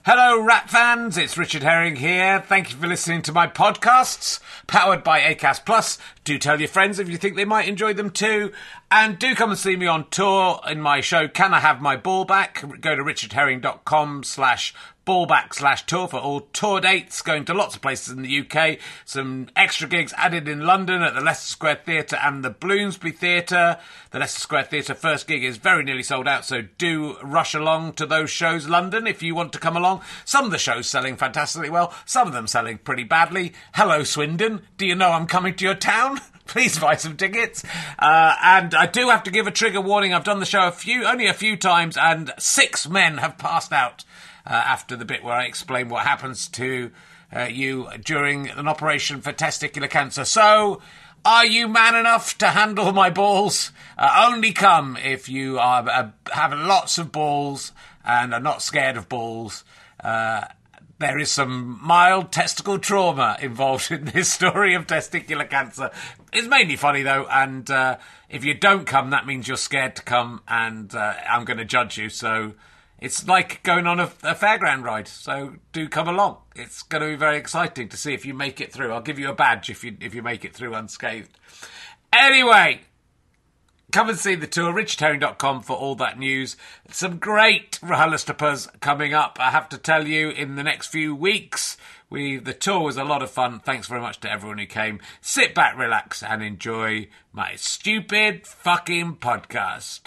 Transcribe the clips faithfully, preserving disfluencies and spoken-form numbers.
Hello, Rat fans. It's Richard Herring here. Thank you for listening to my podcasts, powered by Acast Plus. Do tell your friends if you think they might enjoy them too. And do come and see me on tour in my show, Can I Have My Ball Back? Go to richardherring.com slash ballback slash tour for all tour dates, going to lots of places in the U K. Some extra gigs added in London at the Leicester Square Theatre and the Bloomsbury Theatre. The Leicester Square Theatre first gig is very nearly sold out, so do rush along to those shows, London, if you want to come along. Some of the shows selling fantastically well, some of them selling pretty badly. Hello, Swindon. Do you know I'm coming to your town? Please buy some tickets. Uh, and I do have to give a trigger warning. I've done the show a few, only a few times, and six men have passed out uh, after the bit where I explain what happens to uh, you during an operation for testicular cancer. So, are you man enough to handle my balls? Uh, only come if you are uh, have lots of balls and are not scared of balls. Uh, There is some mild testicle trauma involved in this story of testicular cancer. It's mainly funny, though, and uh, if you don't come, that means you're scared to come, and uh, I'm going to judge you. So it's like going on a, a fairground ride, so do come along. It's going to be very exciting to see if you make it through. I'll give you a badge if you if you make it through unscathed. Anyway, come and see the tour, richard herring dot com for all that news. Some great RHLSTPs coming up, I have to tell you, in the next few weeks. We The tour was a lot of fun. Thanks very much to everyone who came. Sit back, relax, and enjoy my stupid fucking podcast.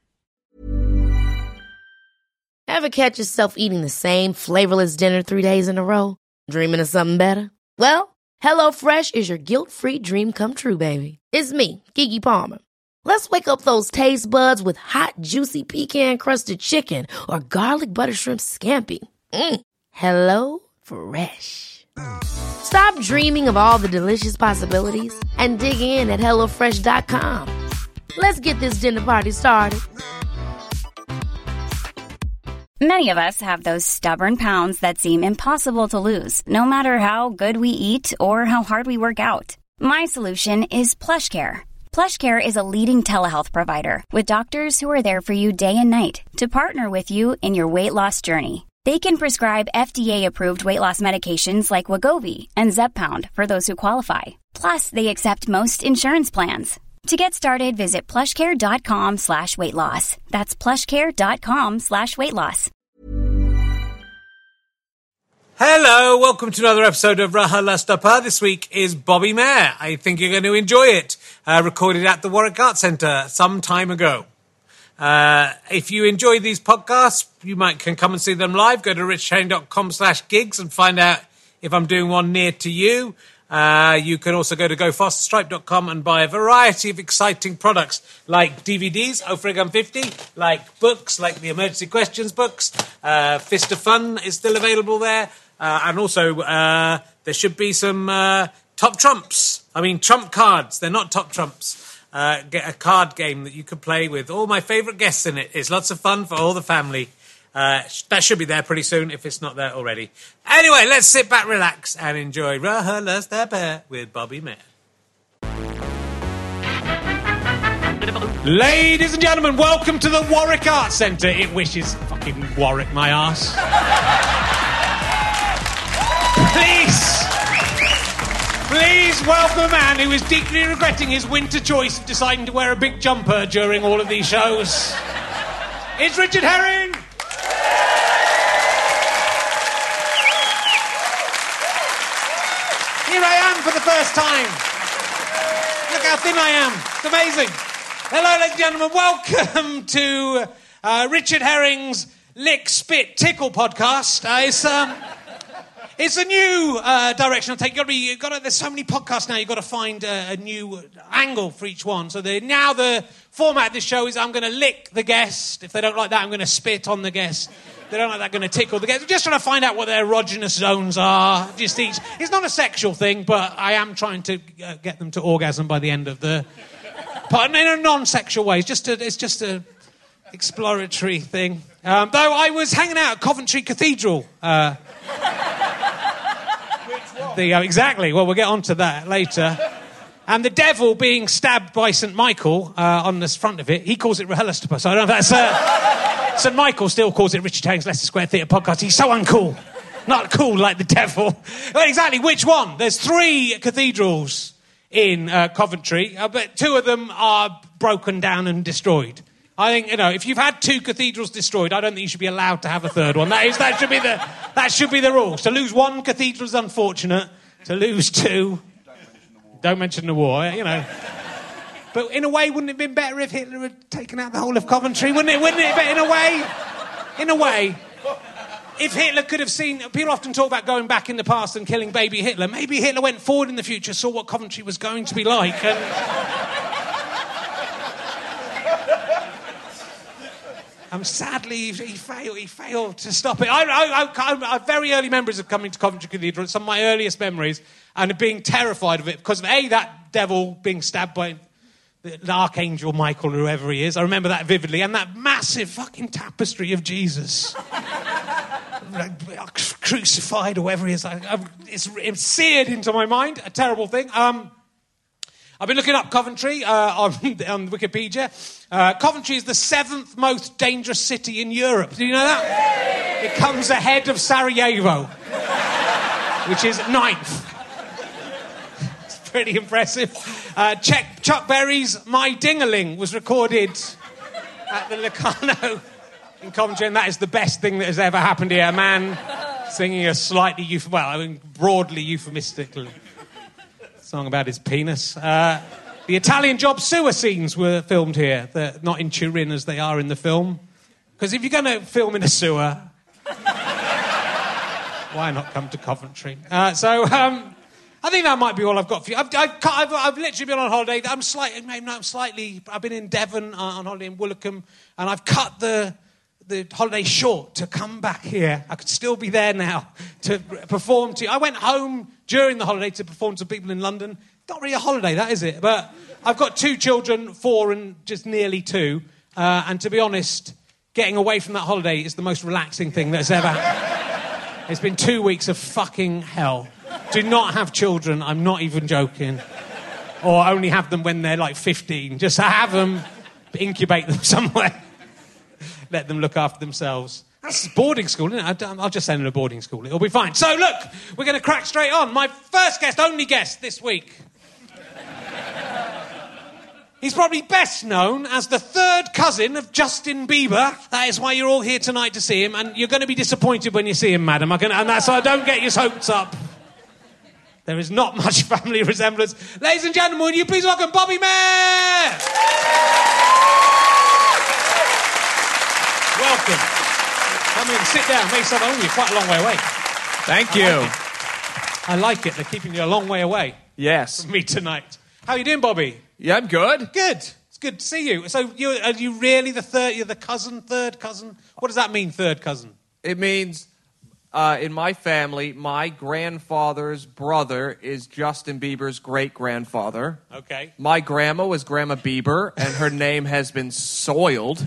Ever catch yourself eating the same flavorless dinner three days in a row? Dreaming of something better? Well, HelloFresh is your guilt-free dream come true, baby. It's me, Keke Palmer. Let's wake up those taste buds with hot, juicy pecan-crusted chicken or garlic butter shrimp scampi. Mm. Hello Fresh. Stop dreaming of all the delicious possibilities and dig in at hello fresh dot com. Let's get this dinner party started. Many of us have those stubborn pounds that seem impossible to lose, no matter how good we eat or how hard we work out. My solution is PlushCare. PlushCare is a leading telehealth provider with doctors who are there for you day and night to partner with you in your weight loss journey. They can prescribe F D A-approved weight loss medications like Wegovy and Zepbound for those who qualify. Plus, they accept most insurance plans. To get started, visit plushcare.com slash weight loss. That's plushcare.com slash weight loss. Hello, welcome to another episode of RHLSTP. This week is Bobby Mair. I think you're going to enjoy it. Uh, recorded at the Warwick Arts Centre some time ago. Uh, if you enjoy these podcasts, you might can come and see them live. Go to richardherring.com slash gigs and find out if I'm doing one near to you. Uh, you can also go to go faster stripe dot com and buy a variety of exciting products like D V Ds, oh frig I'm fifty, like books, like the Emergency Questions books. Uh, Fist of Fun is still available there. Uh, and also, uh, there should be some uh, top trumps. I mean, trump cards. They're not top trumps. Uh, get a card game that you could play with all my favourite guests in it. It's lots of fun for all the family. Uh, that should be there pretty soon if it's not there already. Anyway, let's sit back, relax, and enjoy RHLSTP with Bobby Mair. Ladies and gentlemen, welcome to the Warwick Arts Centre. It wishes fucking Warwick my arse. Please, please welcome a man who is deeply regretting his winter choice of deciding to wear a big jumper during all of these shows. It's Richard Herring! Here I am for the first time. Look how thin I am. It's amazing. Hello, ladies and gentlemen. Welcome to uh, Richard Herring's Lick, Spit, Tickle podcast. Uh, it's... Um, It's a new uh, direction I'll take. You've got to be, you've got to, there's so many podcasts now, you've got to find a, a new angle for each one. So the, now the format of this show is I'm going to lick the guest. If they don't like that, I'm going to spit on the guest. If they don't like that, I'm going to tickle the guest. I'm just trying to find out what their erogenous zones are. Just each. It's not a sexual thing, but I am trying to uh, get them to orgasm by the end of the part. In a non-sexual way. It's just a, it's just a exploratory thing. Um, though I was hanging out at Coventry Cathedral... Uh, The, uh, exactly. Well, we'll get on to that later. And the devil being stabbed by Saint Michael uh, on the front of it, he calls it RHLSTP. So I don't know if that's... Uh, Saint Michael still calls it Richard Herring's Leicester Square Theatre Podcast. He's so uncool. Not cool like the devil. Well, exactly, which one? There's three cathedrals in uh, Coventry, uh, but two of them are broken down and destroyed. I think, you know, if you've had two cathedrals destroyed, I don't think you should be allowed to have a third one. That is, that should be the, that should be the rule. To lose one cathedral is unfortunate. To lose two, don't mention the war, you know. But in a way, wouldn't it have been better if Hitler had taken out the whole of Coventry? Wouldn't it? Wouldn't it? But in a way, in a way, if Hitler could have seen... People often talk about going back in the past and killing baby Hitler. Maybe Hitler went forward in the future, saw what Coventry was going to be like, and... Um, sadly, he, he failed. He failed to stop it. I, I, I, I have very early memories of coming to Coventry Cathedral. It's some of my earliest memories, and of being terrified of it because of a that devil being stabbed by the, the Archangel Michael, whoever he is. I remember that vividly, and that massive fucking tapestry of Jesus, crucified, or whoever he is. I, I, it's, it's seared into my mind. A terrible thing. Um, I've been looking up Coventry uh, on, on Wikipedia. Uh, Coventry is the seventh most dangerous city in Europe. Do you know that? It comes ahead of Sarajevo, which is ninth. It's pretty impressive. Uh, check Chuck Berry's My Ding-a-Ling was recorded at the Locarno in Coventry, and that is the best thing that has ever happened here. A man singing a slightly, euph- well, I mean, broadly euphemistically. Song about his penis. Uh, the Italian Job sewer scenes were filmed here. They're not in Turin as they are in the film. Because if you're going to film in a sewer, why not come to Coventry? Uh, so um, I think that might be all I've got for you. I've, I've, I've, I've literally been on holiday. I'm slightly, maybe not slightly. I've been in Devon uh, on holiday in Woolacombe, and I've cut the. the holiday short to come back here. I could still be there now to perform to you. I went home during the holiday to perform to people in London. Not really a holiday, that is it. But I've got two children, four and just nearly two. Uh, and to be honest, getting away from that holiday is the most relaxing thing that's ever happened. It's been two weeks of fucking hell. Do not have children, I'm not even joking. Or only have them when they're like fifteen. Just have them, incubate them somewhere. Let them look after themselves. That's boarding school, isn't it? I'll just send them to boarding school. It'll be fine. So, look, we're going to crack straight on. My first guest, only guest this week. He's probably best known as the third cousin of Justin Bieber. That is why you're all here tonight to see him, and you're going to be disappointed when you see him, madam. I can, and that's so don't get your hopes up. There is not much family resemblance. Ladies and gentlemen, will you please welcome Bobby Mayer? Welcome. Come in, sit down, make yourself home. You're quite a long way away. Thank you. I like it. I like it. They're keeping you a long way away. Yes. From me tonight. How are you doing, Bobby? Yeah, I'm good. Good. It's good to see you. So, you, are you really the third? You're the cousin, third cousin? What does that mean, third cousin? It means, uh, in my family, my grandfather's brother is Justin Bieber's great-grandfather. Okay. My grandma was Grandma Bieber, and her name has been soiled.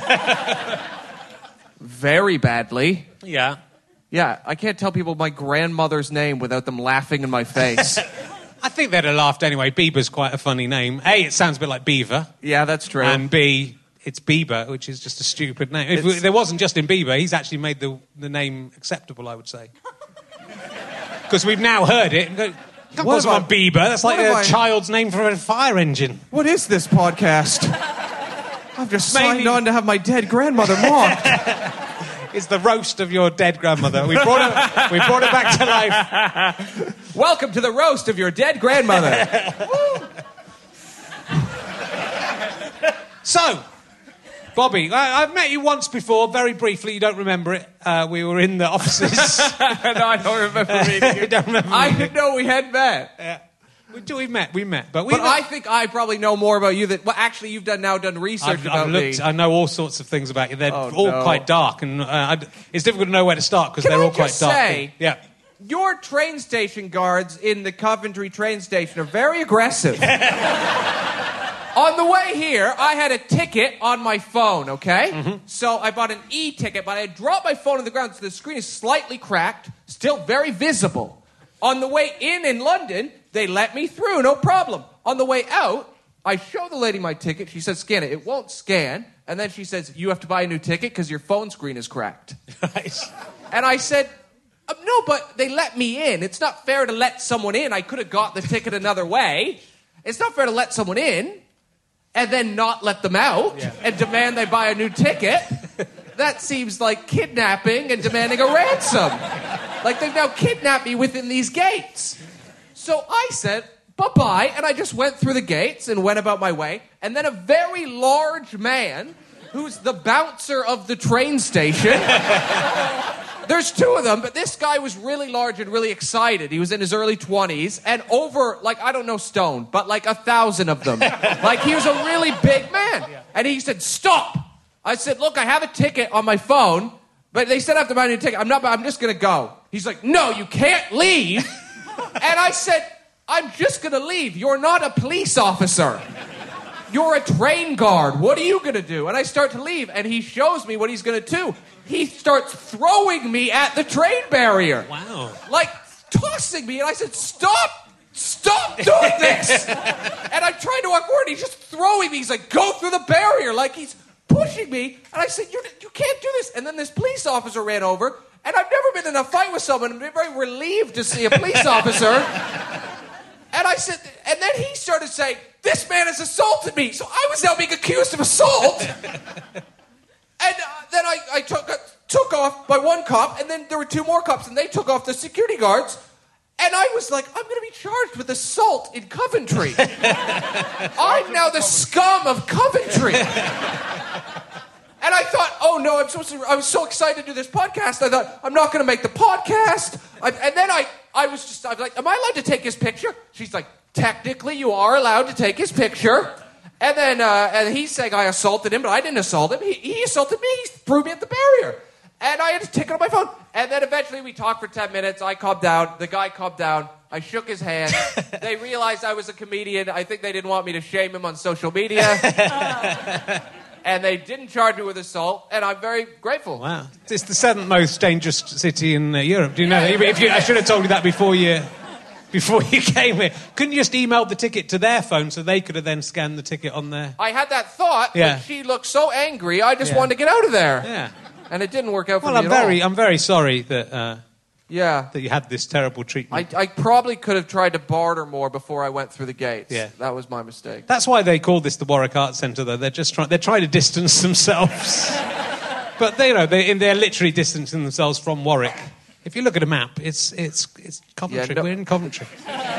Very badly. Yeah. Yeah, I can't tell people my grandmother's name without them laughing in my face. I think they'd have laughed anyway. Bieber's quite a funny name. A, it sounds a bit like Beaver. Yeah, that's true. And B, it's Bieber, which is just a stupid name. If it's... there wasn't Justin Bieber, he's actually made the, the name acceptable, I would say. Because we've now heard it. And go, you can't call someone Bieber. That's like a I... child's name for a fire engine. What is this podcast? I've just Maybe... signed on to have my dead grandmother mocked. It's the roast of your dead grandmother. We brought it, we brought it back to life. Welcome to the roast of your dead grandmother. So, Bobby, I, I've met you once before, very briefly. You don't remember it. Uh, we were in the offices. No, I don't remember meeting you. don't remember I didn't know we had met. Yeah. We, we met, we met. But, we but met. I think I probably know more about you than... Well, actually, you've done now done research I've, about I've looked, me. I know all sorts of things about you. They're oh, all no. quite dark, and uh, I, it's difficult to know where to start because they're I all quite just dark. Say, yeah. Your train station guards in the Coventry train station are very aggressive. On the way here, I had a ticket on my phone, okay? Mm-hmm. So I bought an e-ticket, but I dropped my phone on the ground, so the screen is slightly cracked, still very visible. On the way in in London, they let me through, no problem. On the way out, I show the lady my ticket. She says, scan it. It won't scan. And then she says, you have to buy a new ticket because your phone screen is cracked. Right. And I said, uh, no, but they let me in. It's not fair to let someone in. I could have got the ticket another way. It's not fair to let someone in and then not let them out yeah. and demand they buy a new ticket. That seems like kidnapping and demanding a ransom. Like they've now kidnapped me within these gates. So I said, bye-bye, and I just went through the gates and went about my way. And then a very large man, who's the bouncer of the train station. There's two of them, but this guy was really large and really excited. He was in his early twenties, and over, like, I don't know stone, but like a thousand of them. Like, he was a really big man. And he said, stop! I said, look, I have a ticket on my phone, but they said I have to buy a new ticket. I'm not, I'm just going to go. He's like, no, you can't leave. And I said, I'm just going to leave. You're not a police officer. You're a train guard. What are you going to do? And I start to leave, and he shows me what he's going to do. He starts throwing me at the train barrier. Wow. Like, tossing me. And I said, stop. Stop doing this. And I'm trying to walk forward. He's just throwing me. He's like, go through the barrier. Like, he's pushing me. And I said, you you can't do this. And then this police officer ran over. And I've never been in a fight with someone. I'm very relieved to see a police officer. And I said, and then he started saying, this man has assaulted me. So I was now being accused of assault. And uh, then I, I took, uh, took off by one cop, and then there were two more cops, and they took off the security guards. And I was like, I'm going to be charged with assault in Coventry. I'm now the scum of Coventry. And I thought, oh no, I'm supposed to, I was so excited to do this podcast. I thought, I'm not going to make the podcast. I, and then I, I was just, I was like, am I allowed to take his picture? She's like, technically you are allowed to take his picture. And then uh, and he's saying I assaulted him, but I didn't assault him. He, he assaulted me. He threw me at the barrier. And I had to take it on my phone. And then eventually we talked for ten minutes. I calmed down. The guy calmed down. I shook his hand. They realized I was a comedian. I think they didn't want me to shame him on social media. And they didn't charge me with assault, and I'm very grateful. Wow. It's the seventh most dangerous city in uh, Europe. Do you know that? If you, I should have told you that before you... Before you came here, couldn't you just email the ticket to their phone so they could have then scanned the ticket on their... I had that thought, yeah. but she looked so angry, I just yeah. wanted to get out of there. Yeah. And it didn't work out for well, me I'm at very, all. I'm very sorry that uh, yeah. that you had this terrible treatment. I, I probably could have tried to barter more before I went through the gates. Yeah. That was my mistake. That's why they call this the Warwick Arts Centre, though. They're just trying, they're trying to distance themselves. But, they, you know, they, they're literally distancing themselves from Warwick. If you look at a map, it's it's it's Coventry. Yeah, no. We're in Coventry.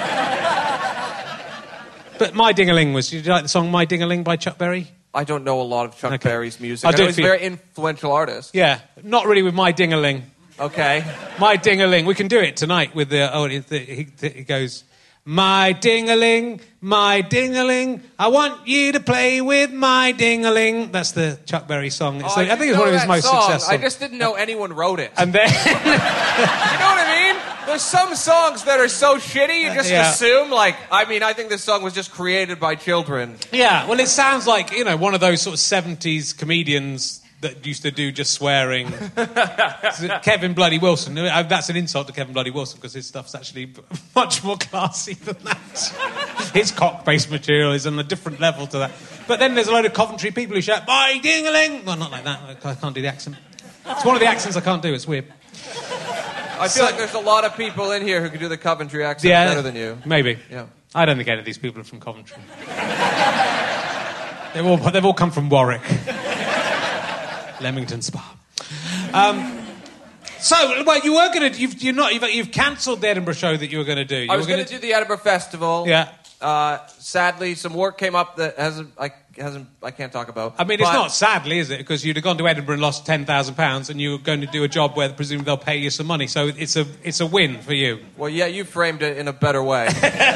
But My Ding-a-Ling was... Did you like the song My Ding-a-Ling by Chuck Berry? I don't know a lot of Chuck Okay. Berry's music. I'll I do know it he's for a you. very influential artist. Yeah, not really with My Ding-a-Ling. Okay. My Ding-a-Ling. We can do it tonight with the... Oh, it, he, he goes... My ding-a-ling, my ding-a-ling, I want you to play with my ding-a-ling. That's the Chuck Berry song. It's Oh, like, I, I think it's one of his most song. successful. I just didn't know anyone wrote it. And then... You know what I mean? There's some songs that are so shitty, you just Yeah. assume, like, I mean, I think this song was just created by children. Yeah, well, it sounds like, you know, one of those sort of seventies comedians that used to do just swearing. Kevin Bloody Wilson. That's an insult to Kevin Bloody Wilson because his stuff's actually much more classy than that. His cock-based material is on a different level to that. But then there's a load of Coventry people who shout, "My ding-a-ling!" Well, not like that. I can't do the accent. It's one of the accents I can't do. It's weird. I feel So- like there's a lot of people in here who can do the Coventry accent Yeah, better than you. Maybe. Yeah. I don't think any of these people are from Coventry. they've all they've all come from Warwick, Leamington Spa. Um, so, well, you were going to you've you're not you've, you've cancelled the Edinburgh show that you were going to do. You I was were going to do the Edinburgh Festival. Yeah. Uh, sadly, some work came up that hasn't I hasn't I can't talk about. I mean, it's But- not sadly, is it? Because you'd have gone to Edinburgh and lost ten thousand pounds, and you were going to do a job where presumably they'll pay you some money. So it's a it's a win for you. Well, yeah, you framed it in a better way.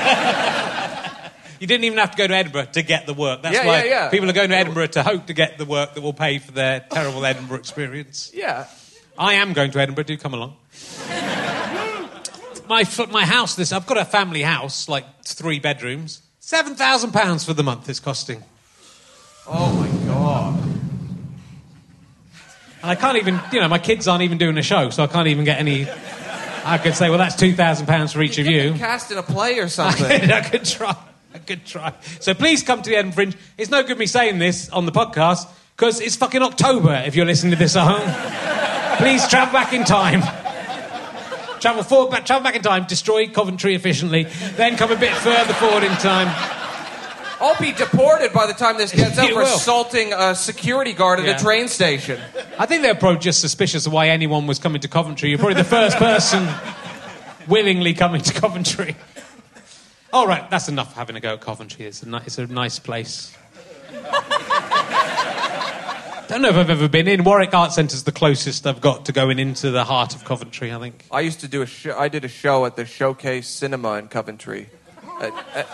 You didn't even have to go to Edinburgh to get the work. That's Yeah, why yeah, yeah. people are going to Edinburgh to hope to get the work that will pay for their terrible Edinburgh experience. Yeah. I am going to Edinburgh. Do come along. my my house. This I've got a family house, like three bedrooms. Seven thousand pounds for the month it's costing, Oh my god. and I can't even. You know, my kids aren't even doing a show, so I can't even get any. I could say, well, that's two thousand pounds for each of You you. could be cast in a play or I something. could, I could try. A good try. So please come to the Edinburgh Fringe. It's no good me saying this on the podcast, because it's fucking October if you're listening to this at home. Please travel back in time. Travel forward, back, travel back in time, destroy Coventry efficiently, then come a bit further forward in time. I'll be deported by the time this gets out You for will. assaulting a security guard at Yeah. a train station. I think they're probably just suspicious of why anyone was coming to Coventry. You're probably the first person willingly coming to Coventry. All right, that's enough having a go at Coventry. It's a, ni- it's a nice place. Don't know if I've ever been in. Warwick Art Centre's the closest I've got to going into the heart of Coventry, I think. I used to do a show. I did a show at the Showcase Cinema in Coventry, At- at-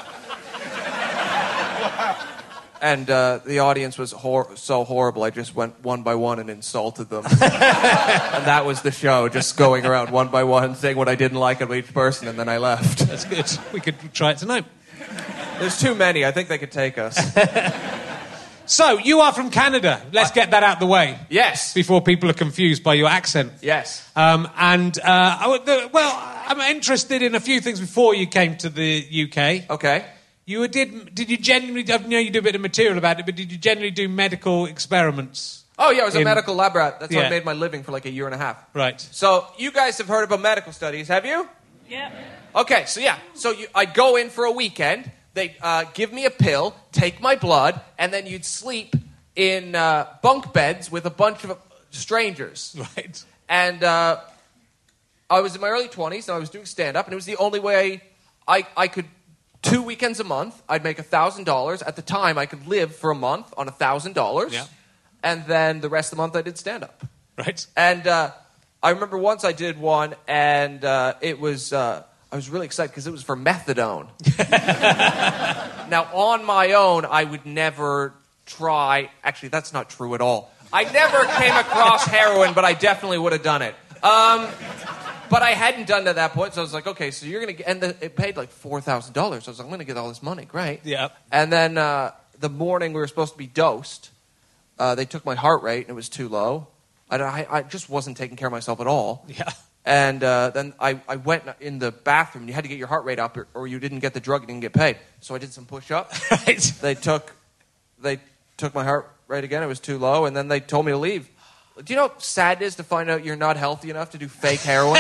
and uh, the audience was hor- so horrible. I just went one by one and insulted them, and that was the show. Just going around one by one, saying what I didn't like of each person, and then I left. That's good. We could try it tonight. There's too many. I think they could take us. So, you are from Canada. Let's get that out the way Yes. before people are confused by your accent. Yes. Um, and, uh, I would, the, well, I'm interested in a few things before you came to the U K. Okay. You did, did you genuinely, I know you do a bit of material about it, but did you generally do medical experiments? Oh yeah, I was a In- medical lab rat. That's how Yeah. I made my living for like a year and a half. Right. So you guys have heard about medical studies, have you? Yeah. Okay, so yeah, so you, I'd go in for a weekend. They'd uh, give me a pill, take my blood, and then you'd sleep in uh, bunk beds with a bunch of strangers. Right. And uh, I was in my early twenties, and I was doing stand-up, and it was the only way I, I could, two weekends a month, I'd make one thousand dollars. At the time, I could live for a month on one thousand dollars. Yeah. And then the rest of the month, I did stand-up. Right. And uh, I remember once I did one, and uh, it was, uh, I was really excited because it was for methadone. Now, on my own, I would never try. Actually, that's not true at all. I never came across heroin, but I definitely would have done it. Um, but I hadn't done it at that point, so I was like, okay, so you're going to get, and the, it paid like four thousand dollars. So I was like, I'm going to get all this money. Great. Yeah. And then uh, the morning we were supposed to be dosed, uh, they took my heart rate, and it was too low. I, I, I just wasn't taking care of myself at all. Yeah. And uh, then I, I went in the bathroom. You had to get your heart rate up, or, or you didn't get the drug. You didn't get paid. So I did some push-ups. Right. They took, they took my heart rate again. It was too low, and then they told me to leave. Do you know how sad it is to find out you're not healthy enough to do fake heroin?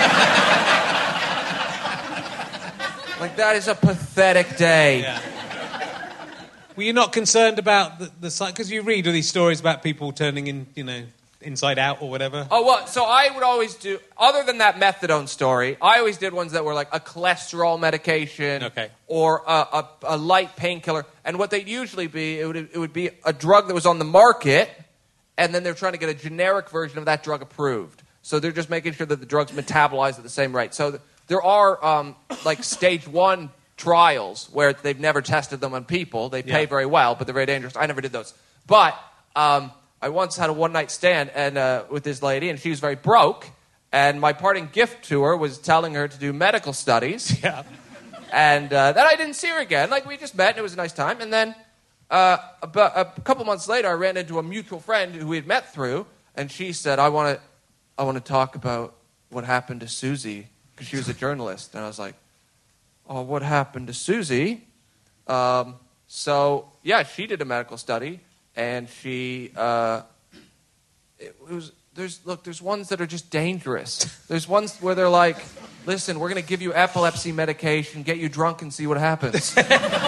Like, that is a pathetic day. Yeah. Were you not concerned about the, the side? Because you read all these stories about people turning in, you know, inside out or whatever. Oh, well, so I would always do, other than that methadone story, I always did ones that were like a cholesterol medication Okay. or a, a, a light painkiller. And what they'd usually be, it would, it would be a drug that was on the market, and then they're trying to get a generic version of that drug approved. So they're just making sure that the drug's metabolized at the same rate. So th- there are, um, like, stage one trials where they've never tested them on people. They pay Yeah. very well, but they're very dangerous. I never did those. But um, I once had a one-night stand and uh, with this lady, and she was very broke. And my parting gift to her was telling her to do medical studies. Yeah. And uh, then I didn't see her again. Like, we just met, and it was a nice time. And then uh, about a couple months later, I ran into a mutual friend who we had met through, and she said, I want to I want to talk about what happened to Susie, because she was a journalist. And I was like, oh, what happened to Susie? Um, so, yeah, she did a medical study, and she, uh, it, it was, there's, look, there's ones that are just dangerous. There's ones where they're like, listen, we're going to give you epilepsy medication, get you drunk and see what happens.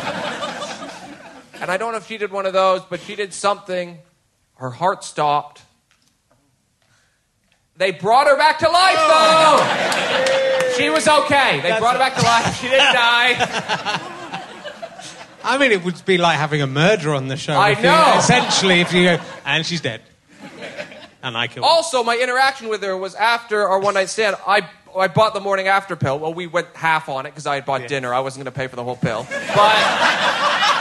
And I don't know if she did one of those, but she did something. Her heart stopped. They brought her back to life, though! She was okay. They That's brought her back to life. She didn't die. I mean, it would be like having a murderer on the show. I if you- know. essentially, if you go, and she's dead. And I killed her. Also, my interaction with her was after our one-night stand. I I bought the morning after pill. Well, we went half on it because I had bought Yeah. dinner. I wasn't going to pay for the whole pill. But...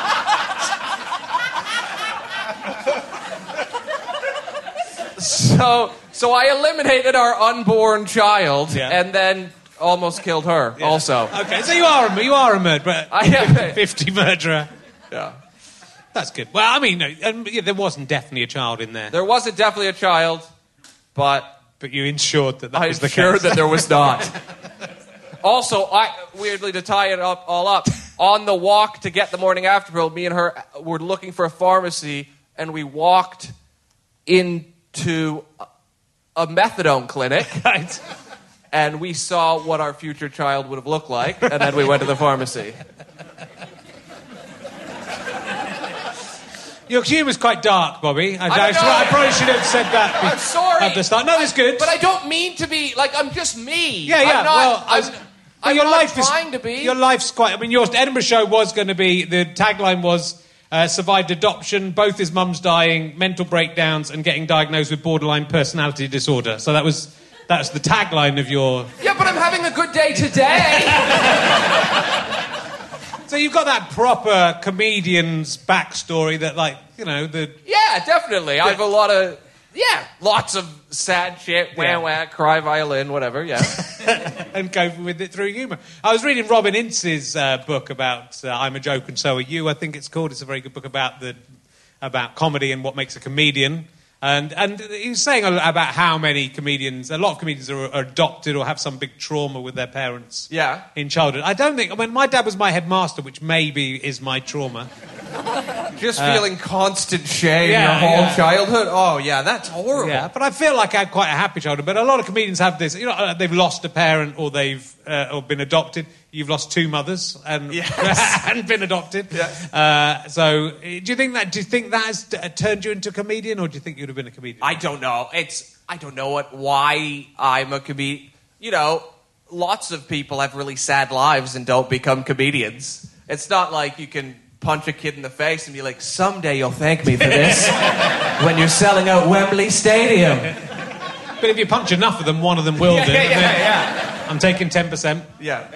So, so I eliminated our unborn child, Yeah. and then almost killed her. Yeah. Also, Okay, so you are a, you are a murderer. I am. fifty murderer. Yeah. That's good. Well, I mean, no, um, yeah, there wasn't definitely a child in there. There wasn't definitely a child, but But you ensured that that I'm was the sure case. that there was not. Also, I weirdly to tie it up all up, on the walk to get the morning after pill, me and her were looking for a pharmacy, and we walked into a methadone clinic. Right. And we saw what our future child would have looked like, and then we went to the pharmacy. Your humour's quite dark, Bobby. I, I, I, I probably should have said that. I'm sorry. At the start. No, it's good. But I don't mean to be like I'm just me. Yeah, yeah. I'm not, well, I'm, well, I'm your not life trying is, to be. Your life's quite. I mean, your Edinburgh show was going to be. The tagline was uh, survived adoption, both his mum's dying, mental breakdowns, and getting diagnosed with borderline personality disorder. So that was that's the tagline of your. Yeah, but I'm having a good day today. So you've got that proper comedian's backstory that, like, you know, the... Yeah, definitely. I have a lot of... Yeah, lots of sad shit, wah, Yeah. wah, cry violin, whatever, yeah. and go with it through humour. I was reading Robin Ince's uh, book about uh, I'm a Joke and So Are You, I think it's called. It's a very good book about the about comedy and what makes a comedian. And and he was saying a lot about how many comedians, a lot of comedians are, are adopted or have some big trauma with their parents Yeah. in childhood. I don't think, I mean, my dad was my headmaster, which maybe is my trauma. Just feeling constant shame yeah, your whole yeah. childhood. Oh, yeah, that's horrible. Yeah, but I feel like I had quite a happy childhood. But a lot of comedians have this, you know, uh, they've lost a parent or they've uh, or been adopted. You've lost two mothers and Yes. and been adopted. Yeah. Uh, so, uh, do you think that? Do you think that has uh, turned you into a comedian, or do you think you'd have been a comedian? I don't know. It's I don't know what why I'm a comedian. You know, lots of people have really sad lives and don't become comedians. It's not like you can punch a kid in the face and be like, someday you'll thank me for this when you're selling out Wembley Stadium. But if you punch enough of them, one of them will Yeah, do. yeah, and then yeah, I'm taking ten percent. yeah.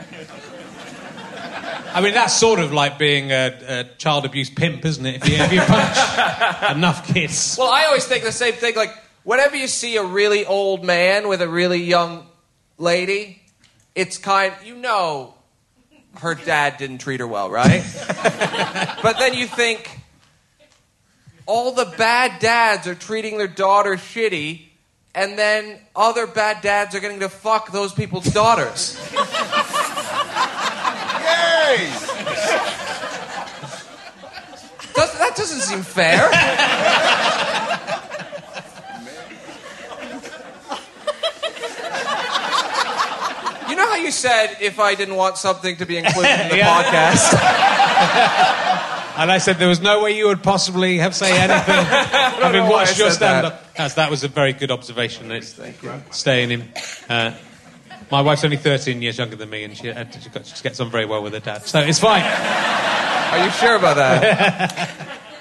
I mean, that's sort of like being a, a child abuse pimp, isn't it? If you, if you punch enough kids. Well, I always think the same thing. Like, whenever you see a really old man with a really young lady, it's kind, you know, her dad didn't treat her well, right? But then you think, all the bad dads are treating their daughter shitty, and then other bad dads are getting to fuck those people's daughters. Does, that doesn't seem fair. You know how you said if I didn't want something to be included in the Yeah. podcast? And I said there was no way you would possibly have say anything having know why watched I your said that. stand-up. That's, that was a very good observation. It's Thank you. staying in. Uh, my wife's only thirteen years younger than me, and she, uh, she, got, she gets on very well with her dad, so it's fine. Are you sure about that?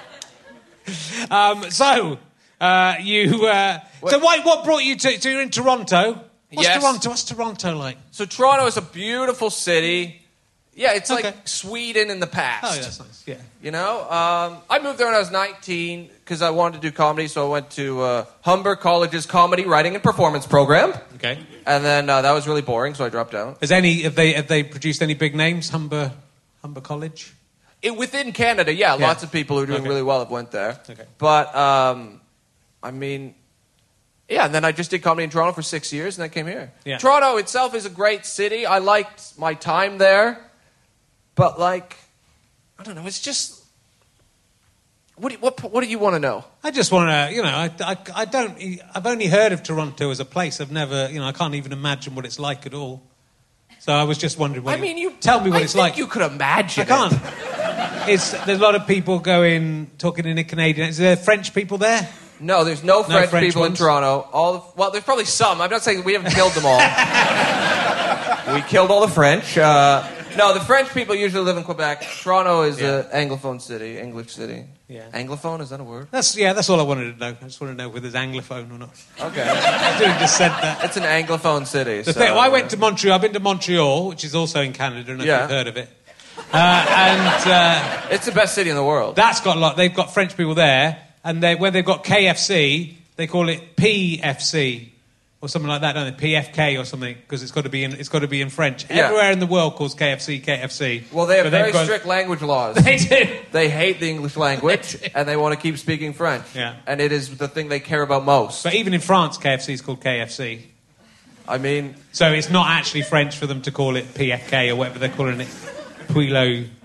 Um, so, uh, you... Uh, so why, what brought you to... So you're in Toronto. What's Yes. Toronto? What's Toronto like? So Toronto is a beautiful city. Yeah, it's Okay. like Sweden in the past. Oh, yeah, that's nice. Yeah. You know, um, I moved there when I was nineteen because I wanted to do comedy, so I went to uh, Humber College's comedy writing and performance program, Okay. and then uh, that was really boring, so I dropped out. Has any... Have they, have they produced any big names? Humber... Humber College? It, within Canada, yeah, Yeah. lots of people who are doing Okay. really well have went there. Okay. But, um, I mean, yeah, and then I just did comedy in Toronto for six years, and then came here. Yeah. Toronto itself is a great city. I liked my time there, but, like, I don't know, it's just... What do you, what, what do you want to know? I just want to, you know, I, I, I don't... I've only heard of Toronto as a place. I've never... You know, I can't even imagine what it's like at all. So I was just wondering what... I mean, you... Tell me what I it's think like. you could imagine I can't. it. It's, there's a lot of people going, talking in a Canadian... Is there French people there? No, there's no French, French people ones? in Toronto. All the, well, there's probably some. I'm not saying we haven't killed them all. We killed all the French. Uh, no, the French people usually live in Quebec. Toronto is Yeah. an Anglophone city, English city. Yeah. Anglophone, is that a word? That's Yeah, that's all I wanted to know. I just want to know whether it's Anglophone or not. Okay. I didn't just said that. It's an Anglophone city. The so, thing, well, I uh, went to Montreal. I've been to Montreal, which is also in Canada. I don't know Yeah. if you've heard of it. Uh, and uh, It's the best city in the world. that's got a lot. They've got French people there, and they, when they've got K F C, they call it P F C or something like that, don't they? P F K or something, because it's got to be in. It's got to be in French. Yeah. Everywhere in the world calls K F C K F C. Well, they have But they've very got- strict language laws. They do. They hate the English language, and they want to keep speaking French. Yeah. And it is the thing they care about most. But even in France, K F C is called K F C. I mean, So it's not actually French for them to call it P F K or whatever they're calling it. Pouilot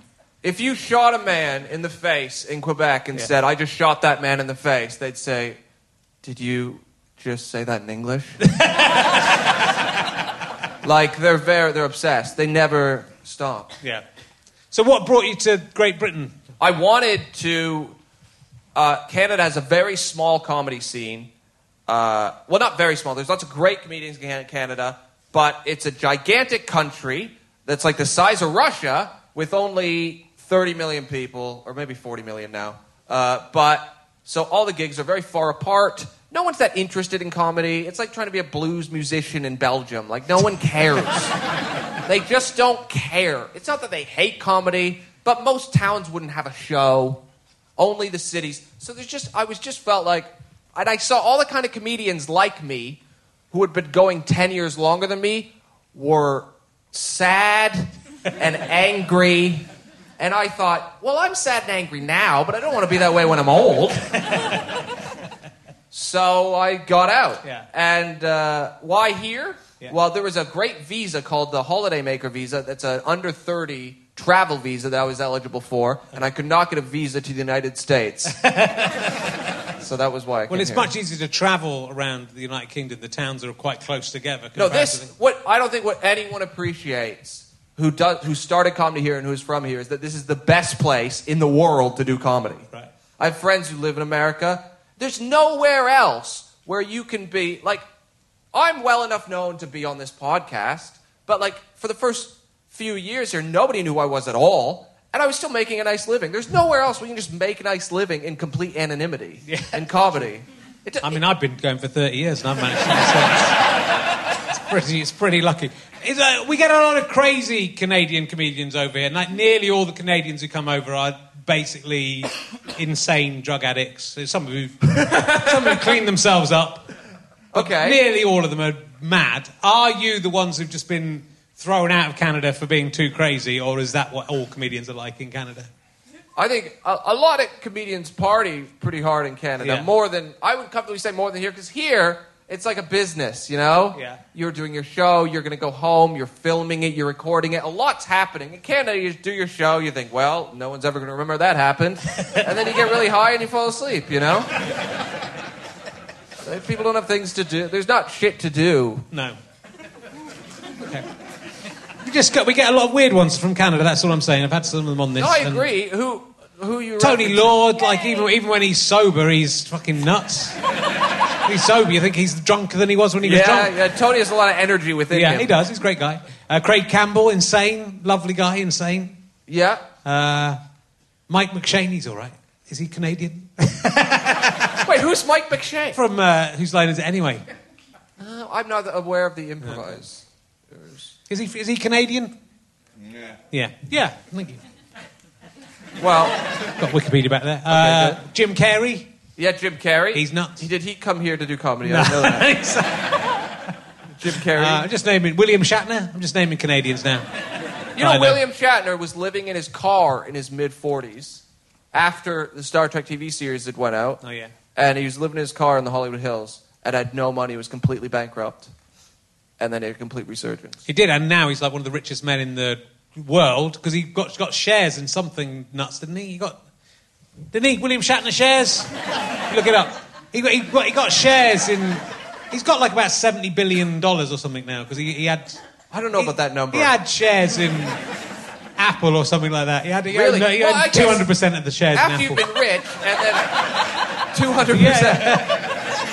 If you shot a man in the face in Quebec and Yeah. said, I just shot that man in the face, they'd say, did you just say that in English? Like, they're very, they're obsessed. They never stop. Yeah. So what brought you to Great Britain? I wanted to... Uh, Canada has a very small comedy scene. Uh, well, not very small. There's lots of great comedians in Canada, but it's a gigantic country that's like the size of Russia with only thirty million people, or maybe forty million now. Uh, but, so all the gigs are very far apart. No one's that interested in comedy. It's like trying to be a blues musician in Belgium. Like, no one cares. They just don't care. It's not that they hate comedy, but most towns wouldn't have a show. Only the cities. So there's just, I was just felt like, and I saw all the kind of comedians like me who had been going ten years longer than me were sad and angry. And I thought, well, I'm sad and angry now, but I don't want to be that way when I'm old. So I got out. Yeah. And uh, why here? Yeah. Well, there was a great visa called the Holiday Maker visa. That's an under thirty travel visa that I was eligible for, and I could not get a visa to the United States. So that was why I came Well, it's here. much easier to travel around the United Kingdom. The towns are quite close together. No, comparatively. this what I don't think what anyone appreciates who does who started comedy here and who's from here is that this is the best place in the world to do comedy. Right. I have friends who live in America. There's nowhere else where you can be like. I'm well enough known to be on this podcast, but like for the first few years here, nobody knew who I was at all, and I was still making a nice living. There's nowhere else where you can just make a nice living in complete anonymity Yeah. in comedy. It, I mean, I've been going for thirty years and I've managed to myself. It's pretty, it's pretty lucky. It's, uh, we get a lot of crazy Canadian comedians over here. Like, nearly all the Canadians who come over are basically insane drug addicts. There's some who some who clean themselves up. But Okay. nearly all of them are mad. Are you the ones who've just been thrown out of Canada for being too crazy, or is that what all comedians are like in Canada? I think a, a lot of comedians party pretty hard in Canada, Yeah. more than I would comfortably say more than here, because here it's like a business, you know. Yeah. You're doing your show, you're going to go home, you're filming it, you're recording it. A lot's happening in Canada. You do your show, you think, well, no one's ever going to remember that happened, and then you get really high and you fall asleep, you know. People don't have things to do. There's not shit to do. No. Okay. We just got, we get a lot of weird ones from Canada. That's all I'm saying. I've had some of them on this. No, I and agree. Who who you? Tony referencing? Lord, like even even when he's sober, he's fucking nuts. He's sober. You think he's drunker than he was when he was Yeah, drunk? yeah. Tony has a lot of energy within Yeah, him. he does. He's a great guy. Uh, Craig Campbell, insane, lovely guy, insane. Yeah. Uh, Mike McShaney's all right. Is he Canadian? Wait, who's Mike McShane? From uh, Whose Line Is It Anyway? Uh, I'm not aware of the improvise. Is he is he Canadian? Yeah. Yeah. Yeah. Thank you. Well, Got Wikipedia back there. Uh, good. Jim Carrey. yeah, Jim Carrey. He's nuts. He did he come here to do comedy? I know that. uh, Jim Carrey. I'm just naming William Shatner. I'm just naming Canadians now. you know, I know. William Shatner was living in his car in his mid forties after the Star Trek T V series had went out. Oh yeah. And he was living in his car in the Hollywood Hills and had no money. He was completely bankrupt. And then he had a complete resurgence. He did, and now he's like one of the richest men in the world because he got got shares in something nuts, didn't he? He got, didn't he? William Shatner shares. Look it up. He got, he got he got shares in. He's got like about seventy billion dollars or something now because he, he had. I don't know he, about that number. He had shares in Apple or something like that. He had, he Really? had, he Well, I had guess two hundred percent of the shares in After Apple. you've been rich and then two hundred percent.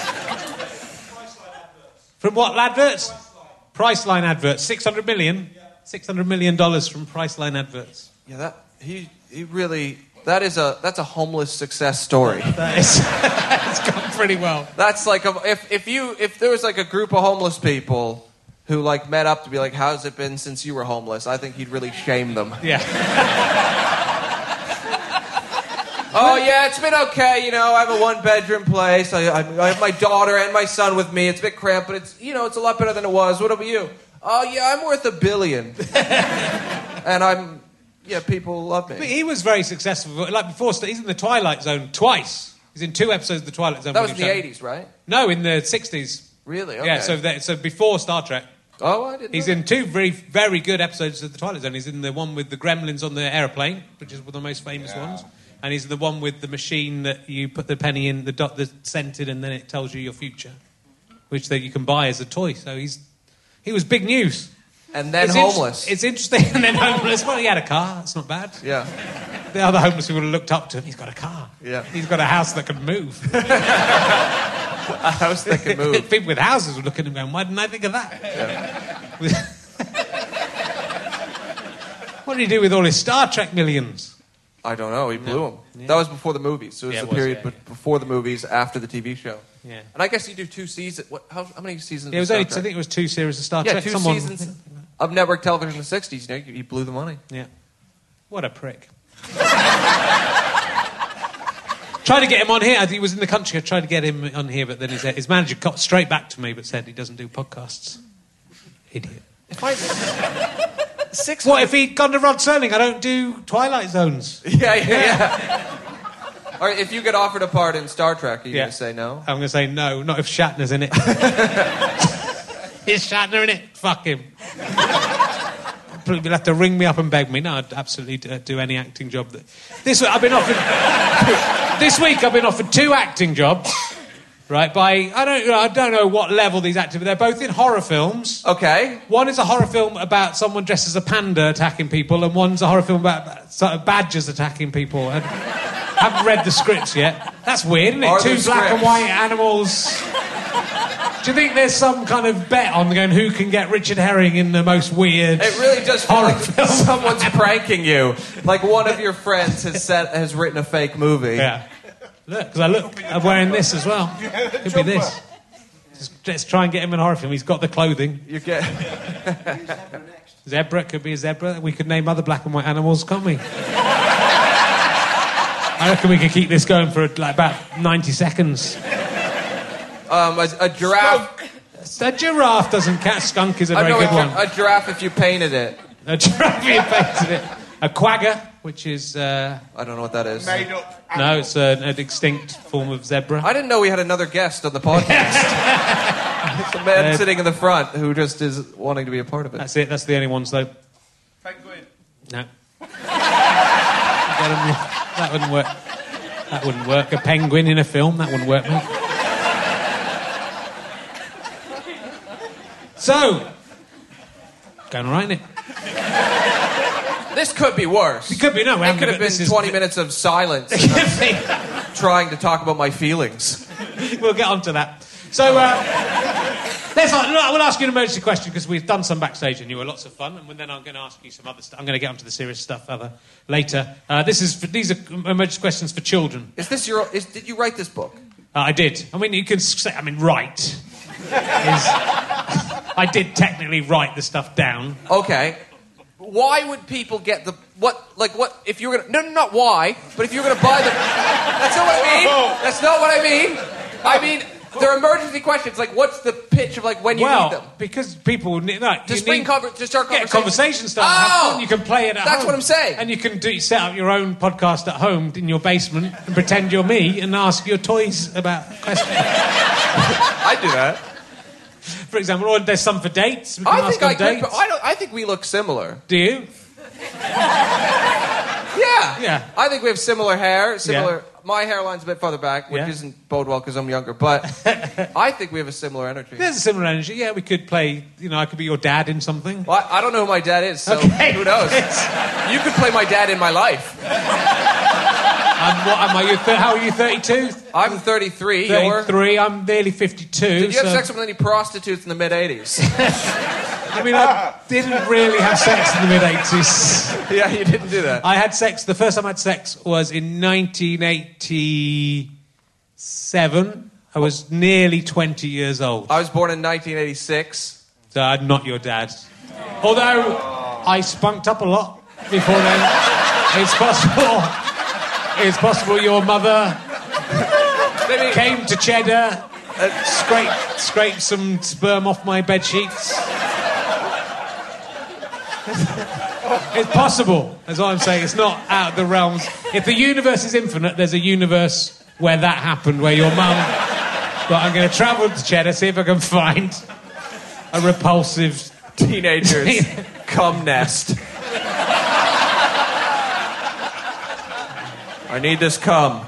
From what adverts? Priceline adverts. Six hundred million. Six hundred million dollars from Priceline adverts. Yeah, that he he really that is a that's a homeless success story. That is, it's gone pretty well. That's like a, if if you if there was like a group of homeless people who like met up to be like, how's it been since you were homeless? I think he'd really shame them. Yeah. Oh yeah, it's been okay. You know, I have a one bedroom place. I, I I have my daughter and my son with me. It's a bit cramped, but it's you know it's a lot better than it was. What about you? Oh yeah, I'm worth a billion, and I'm yeah people love me. But he was very successful. Like before, he's in the Twilight Zone twice. He's in two episodes of the Twilight Zone. That was in William the Shatner. eighties, right? No, in the sixties. Really? Okay. Yeah. So that, so before Star Trek. Oh, I didn't He's know in two very, very good episodes of The Twilight Zone. He's in the one with the gremlins on the aeroplane, which is one of the most famous Yeah. ones. And he's the one with the machine that you put the penny in, the dot that's scented, and then it tells you your future, which that you can buy as a toy. So he's he was big news. And then It's in- homeless. it's interesting. And then homeless. Well, he had a car. That's not bad. Yeah. The other homeless people looked up to him. He's got a car. Yeah. He's got a house that can move. A house that can move. People with houses were looking at him going, why didn't I think of that? Yeah. What did he do with all his Star Trek millions? I don't know. He blew him. That was before the movies. So it was Yeah, the it was, period yeah, be- before the movies, after the T V show. Yeah. And I guess you do two seasons. What? How, how many seasons? Yeah, it was of only, Star I think it was two series of Star Trek? Yeah, Trek. two Someone- seasons of network television in the sixties. You know, he blew the money. Yeah. What a prick. Tried to get him on here. He was in the country. I tried to get him on here, but then his, his manager got straight back to me but said he doesn't do podcasts. Idiot. If I six. What if he'd gone to Rod Serling? I don't do Twilight Zones. Yeah, yeah, yeah. Or if you get offered a part in Star Trek, are you Yeah. going to say no? I'm going to say no, not if Shatner's in it. Is Shatner in it? Fuck him. You'll have to ring me up and beg me. No, I'd absolutely do, do any acting job. That... This week I've been offered. This week I've been offered two acting jobs, right? By I don't, I don't know what level these actors, but they're both in horror films. Okay. One is a horror film about someone dressed as a panda attacking people, and one's a horror film about sort of badgers attacking people. And I haven't read the scripts yet. That's weird, isn't it? Are Two the black and scripts? white animals. Do you think there's some kind of bet on going who can get Richard Herring in the most weird It really does feel horror like film? someone's pranking you. Like one of your friends has set, has written a fake movie. Yeah. Look, because I look, I'm wearing this as well. Could be this. Just, let's try and get him in a horror film. He's got the clothing. You get. Zebra, could be a zebra. We could name other black and white animals, can't we? I reckon we could keep this going for like about ninety seconds. Um, a, a giraffe. A giraffe doesn't catch. Skunk is a I very know good a, one. a giraffe if you painted it. A giraffe, you painted it. A quagga, which is... Uh, I don't know what that is. Made up. no, it's an, an extinct form of zebra. I didn't know we had another guest on the podcast. It's a man Uh, sitting in the front who just is wanting to be a part of it. That's it. That's the only ones, though. Penguin. No. That wouldn't work. That wouldn't work. A penguin in a film, that wouldn't work, mate. So, going all right, isn't it? This could be worse. It could be, no. we It haven't could have got- this been is- twenty minutes of silence trying to talk about my feelings. We'll get on to that. So, uh, let's, we'll ask you an emergency question because we've done some backstage and you were lots of fun, and then I'm going to ask you some other stuff. I'm going to get onto the serious stuff other later. Uh, this is for, these are emergency questions for children. Is this your... Is, did you write this book? Uh, I did. I mean, you can say, I mean, write. Is, I did technically write the stuff down. Okay. Why would people get the... What... Like, what... If you're going to... No, no, not why. But if you're going to buy the... That's not what I mean. That's not what I mean. I mean... They're emergency questions. Like, what's the pitch of, like, when you well, need them? because people need... No, To you spring need, conver- to start Yeah, conversation. conversation stuff. Oh! Have fun. You can play it at That's home. what I'm saying. And you can do, set up your own podcast at home in your basement and pretend you're me and ask your toys about questions. I do that. For example, or there's some for dates. We can I ask think I on could... dates. But I, don't, I think we look similar. Do you? Yeah. Yeah. I think we have similar hair, similar... Yeah. My hairline's a bit further back, which Yeah. isn't bode well because I'm younger, but I think we have a similar energy. There's a similar energy. Yeah, we could play... You know, I could be your dad in something. Well, I, I don't know who my dad is, so Okay. who knows? You could play my dad in my life. I'm, what am I? You th- how are you, thirty-two? I'm thirty-three, you're... thirty-three. I'm nearly fifty-two. Did you have so- sex with any prostitutes in the mid-eighties? I mean, I didn't really have sex in the mid-eighties. Yeah, you didn't do that. I had sex... The first time I had sex was in nineteen eighty-seven. I was nearly twenty years old. I was born in nineteen eighty-six. So I'm not your dad. Although I spunked up a lot before then. It's possible... It's possible your mother Maybe... came to Cheddar, uh, scraped, scraped some sperm off my bed sheets. It's possible, that's what I'm saying. It's not out of the realms. If the universe is infinite, there's a universe where that happened, where your mum... But I'm going to travel to Cheddar, see if I can find a repulsive teenagers cum nest. I need this cum.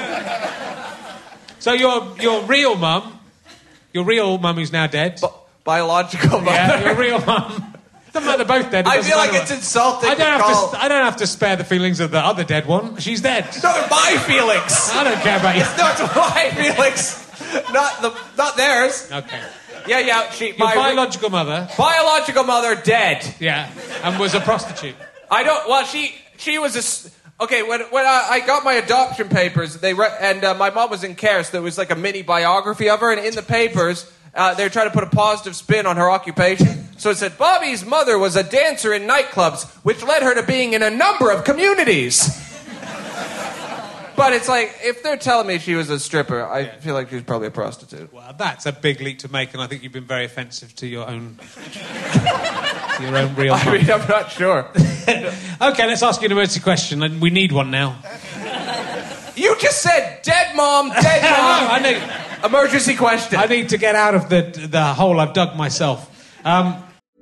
So your your real mum, your real mum who's now dead. Bi- biological mother. Yeah, your real mum. Doesn't matter, they're both dead. It I doesn't feel like matter it's what- insulting I don't to have call... to. I don't have to spare the feelings of the other dead one. She's dead. No, they're my feelings. I don't care about you. No, it's my feelings. Not the, not theirs. Okay. Yeah, yeah. She, Your my biological mother. biological mother dead. Yeah, and was a prostitute. I don't. Well, she she was a. s- Okay, when when I, I got my adoption papers, they re- and uh, my mom was in care, so there was like a mini biography of her, and in the papers, uh, they were trying to put a positive spin on her occupation. So it said, Bobby's mother was a dancer in nightclubs, which led her to being in a number of communities. But it's like, if they're telling me she was a stripper, I Yeah. feel like she was probably a prostitute. Well, that's a big leap to make, and I think you've been very offensive to your own, to your own real I mum. mean, I'm not sure. Okay, let's ask you an emergency question, and we need one now. You just said dead mom, dead No, mom. I need, Emergency question. I need to get out of the the hole I've dug myself. Um,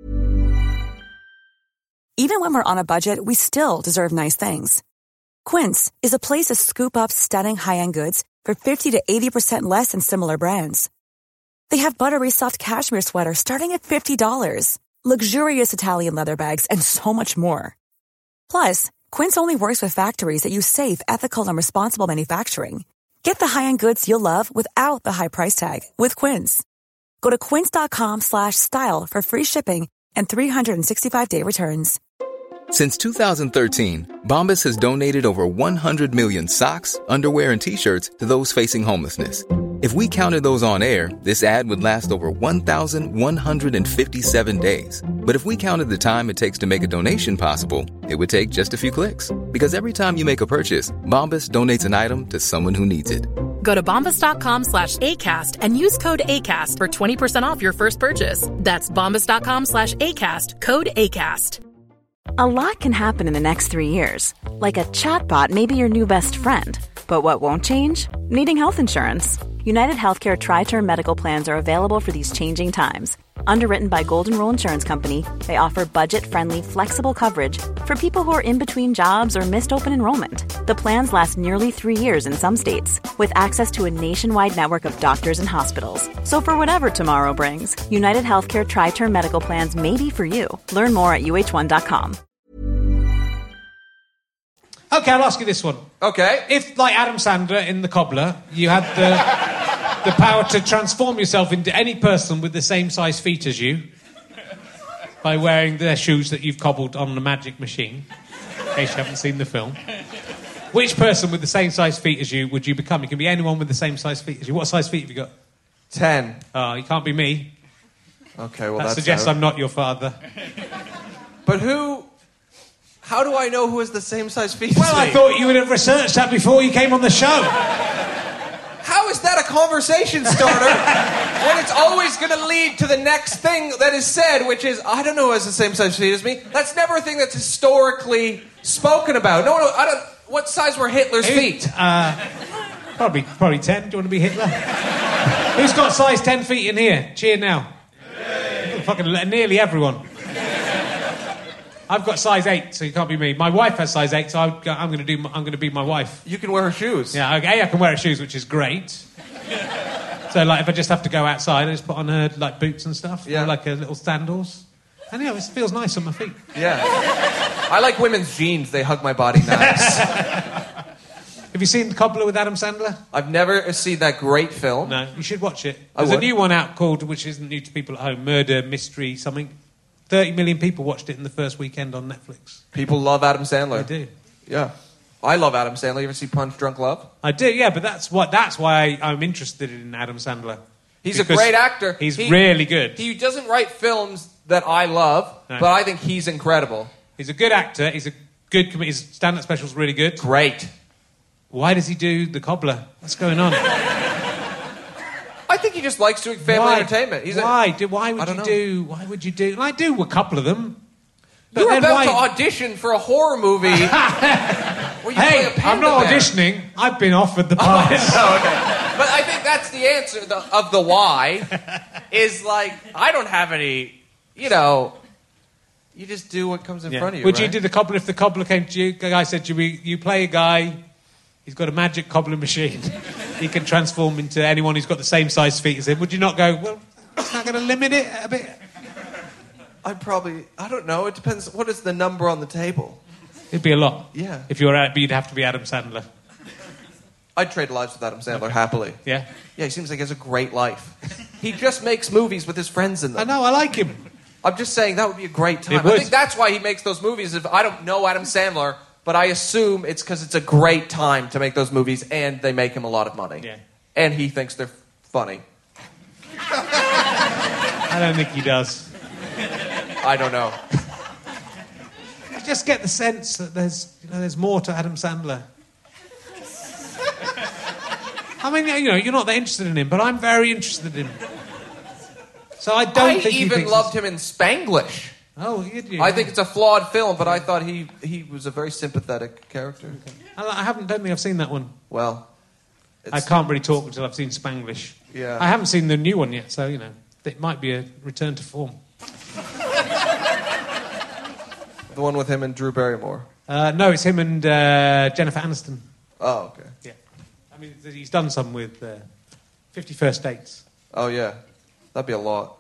Even when we're on a budget, we still deserve nice things. Quince is a place to scoop up stunning high-end goods for fifty to eighty percent less than similar brands. They have buttery soft cashmere sweaters starting at fifty dollars, luxurious Italian leather bags, and so much more. Plus, Quince only works with factories that use safe, ethical, and responsible manufacturing. Get the high-end goods you'll love without the high price tag with Quince. Go to quince.com slash style for free shipping and three sixty-five day returns. Since two thousand thirteen, Bombas has donated over one hundred million socks, underwear, and T-shirts to those facing homelessness. If we counted those on air, this ad would last over one thousand one hundred fifty-seven days. But if we counted the time it takes to make a donation possible, it would take just a few clicks. Because every time you make a purchase, Bombas donates an item to someone who needs it. Go to bombas.com slash ACAST and use code ACAST for twenty percent off your first purchase. That's bombas.com slash ACAST, code ACAST. A lot can happen in the next three years. Like a chatbot may be your new best friend. But what won't change? Needing health insurance. United Healthcare Tri-Term Medical Plans are available for these changing times. Underwritten by Golden Rule Insurance Company, they offer budget-friendly, flexible coverage for people who are in between jobs or missed open enrollment. The plans last nearly three years in some states, with access to a nationwide network of doctors and hospitals. So for whatever tomorrow brings, United Healthcare Tri-Term Medical Plans may be for you. Learn more at U H one dot com. okay, I'll ask you this one. Okay. If, like Adam Sandler in The Cobbler, you had the the power to transform yourself into any person with the same size feet as you by wearing their shoes that you've cobbled on the magic machine, in case you haven't seen the film, which person with the same size feet as you would you become? You can be anyone with the same size feet as you. What size feet have you got? Ten. Oh, you can't be me. Okay, well, That that's suggests out. I'm not your father. But who... How do I know who has the same size feet Well, as I me? thought you would have researched that before you came on the show. How is that a conversation starter when it's always going to lead to the next thing that is said, which is, I don't know who has the same size feet as me. That's never a thing that's historically spoken about. No, no, I don't... What size were Hitler's feet? Uh, probably, probably ten. Do you want to be Hitler? Who's got size ten feet in here? Cheer now. Fucking nearly everyone. I've got size eight, so you can't be me. My wife has size eight, so I'm, I'm going to do. I'm going to be my wife. You can wear her shoes. Yeah, okay, I can wear her shoes, which is great. So, like, if I just have to go outside, I just put on her like boots and stuff, Yeah. or, like uh, little sandals. And yeah, it feels nice on my feet. Yeah. I like women's jeans. They hug my body nice. Have you seen The Cobbler with Adam Sandler? I've never seen that great film. No, you should watch it. I There's a would. new one out called, which isn't new to people at home, Murder Mystery something. thirty million people watched it in the first weekend on Netflix. People love Adam Sandler. I do. Yeah. I love Adam Sandler. You ever see Punch Drunk Love? I do, yeah, but that's what that's why I, I'm interested in Adam Sandler. He's Because a great actor. He's He- really good. He doesn't write films that I love, No. but I think he's incredible. He's a good actor. He's a good com- his stand-up special's really good. Great. Why does he do The Cobbler? What's going on? I think he just likes doing family why? entertainment. He's a- why? do, why would I don't you know. do? Why would you do? And I do a couple of them. But You're then about why? to audition for a horror movie where you play Hey, a panda I'm not bear. auditioning. I've been offered the part. Oh, okay. But I think that's the answer the, of the why. Is like I don't have any. you know, you just do what comes in Yeah. front of you. Would right? you do the cobbler if the cobbler came to you? The guy said to you, you play a guy, he's got a magic cobbling machine. He can transform into anyone who's got the same size feet as him. Would you not go, well, it's not going to limit it a bit? I'd probably, I don't know, it depends. What is the number on the table? It'd be a lot. Yeah. If you were out, but you'd have to be Adam Sandler. I'd trade lives with Adam Sandler happily. Yeah? Yeah, he seems like he has a great life. He just makes movies with his friends in them. I know, I like him. I'm just saying that would be a great time. It would. I think that's why he makes those movies. If I don't know Adam Sandler, but I assume it's because it's a great time to make those movies, and they make him a lot of money. Yeah. And he thinks they're funny. I don't think he does. I don't know. I just get the sense that there's, you know, there's more to Adam Sandler. I mean, you know, you're not that interested in him, but I'm very interested in him. So I don't I think he even thinks loved it's- him in Spanglish. Oh, you do. I think it's a flawed film, but I thought he, he was a very sympathetic character. I I haven't. Don't think I've seen that one. Well, it's, I can't really talk until I've seen Spanglish. Yeah. I haven't seen the new one yet, so you know, it might be a return to form. the one with him and Drew Barrymore. Uh, no, it's him and uh, Jennifer Aniston. Oh, okay. Yeah. I mean, he's done some with uh, Fifty First Dates. Oh, yeah. That'd be a lot.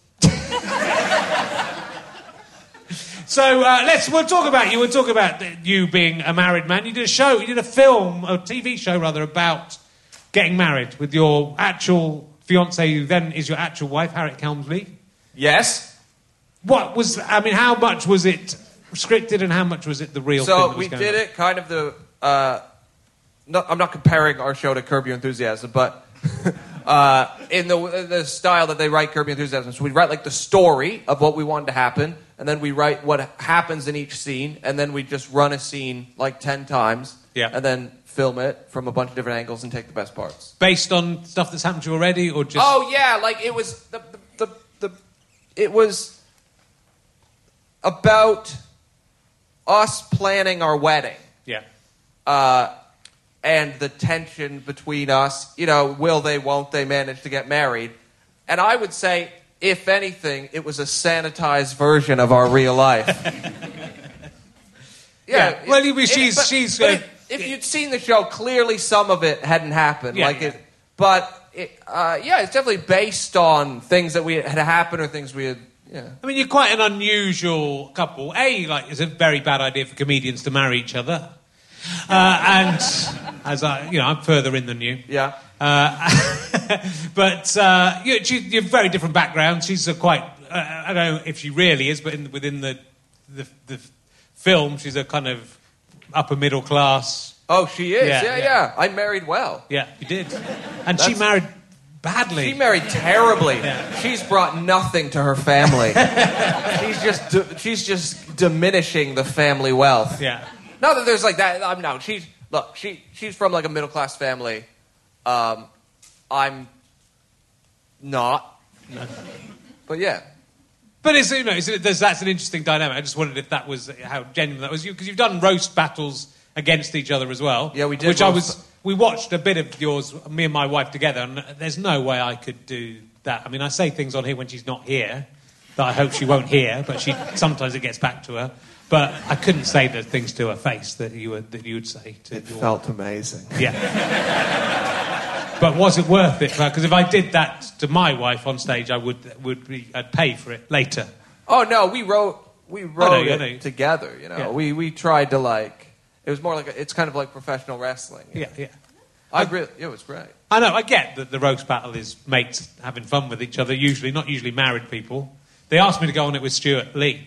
So uh, let's. We'll talk about you. We'll talk about you being a married man. You did a show. You did a film, a T V show rather, about getting married with your actual fiancée, who then is your actual wife, Harriet Kelmsley. Yes. What was? I mean, how much was it scripted, and how much was it the real thing? So that was we going did on? it kind of the. Uh, not, I'm not comparing our show to Curb Your Enthusiasm, but uh, in the the style that they write Curb Your Enthusiasm. So we write like the story of what we wanted to happen, and then we write what happens in each scene, and then we just run a scene like ten times, Yeah. and then film it from a bunch of different angles and take the best parts. Based on stuff that's happened to you already, or just? Oh yeah, like it was the the the, the it was about us planning our wedding. Yeah. Uh, and the tension between us, you know, will they, won't they manage to get married? And I would say, if anything, it was a sanitized version of our real life. Yeah, well, you- she's- but- she's, but uh, if, if you'd seen the show, clearly some of it hadn't happened. Yeah, like yeah. it, but it, uh, yeah, it's definitely based on things that we had happened or things we had. Yeah. I mean, you're quite an unusual couple. A, like, it's a very bad idea for comedians to marry each other. Uh, and as I, you know, I'm further in than you. Yeah. Uh, but uh, you, she, you have very different backgrounds. She's a quite, uh, I don't know if she really is, but in, within the, the the film, she's a kind of upper middle class. Oh, she is. Yeah, Yeah, yeah. yeah. I married well. Yeah, you did. And she That's- married badly. She married terribly. Yeah. She's brought nothing to her family. she's just di- she's just diminishing the family wealth. Yeah. Not that there's like that. I'm no. She's look. She she's from like a middle class family. Um, I'm not. No. But yeah. But it's, you know, it's, there's, that's an interesting dynamic. I just wondered if that was how genuine that was. Because you've done roast battles against each other as well. Yeah, we did Which I roast- was. We watched a bit of yours, me and my wife together, and there's no way I could do that. I mean, I say things on here when she's not here that I hope she won't hear, but she sometimes it gets back to her. But I couldn't say the things to her face that you would that you would say to. It your felt amazing. Yeah. But was it worth it? Because if I did that to my wife on stage, I would would be I'd pay for it later. Oh no, we wrote we wrote know, I it know. together. You know, Yeah. we we tried to like. It was more like a, it's kind of like professional wrestling. Yeah, yeah. I really, it was great. I know. I get that the roast battle is mates having fun with each other. Usually, not usually married people. They asked me to go on it with Stuart Lee,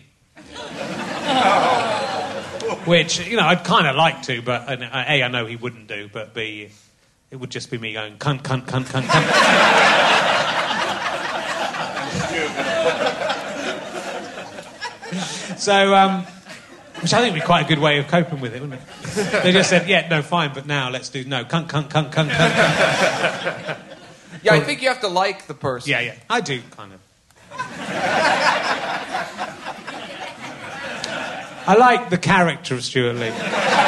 which you know I'd kind of like to, but uh, a I know he wouldn't do, but b it would just be me going cunt, cunt, cunt, cunt, cunt. So. Um, Which I think would be quite a good way of coping with it, wouldn't it? They just said, yeah, no, fine, but now let's do no, cunt, cunt, cunt, cunt, cunt, cunt. Yeah, I think you have to like the person. Yeah, yeah, I do, kind of. I like the character of Stuart Lee.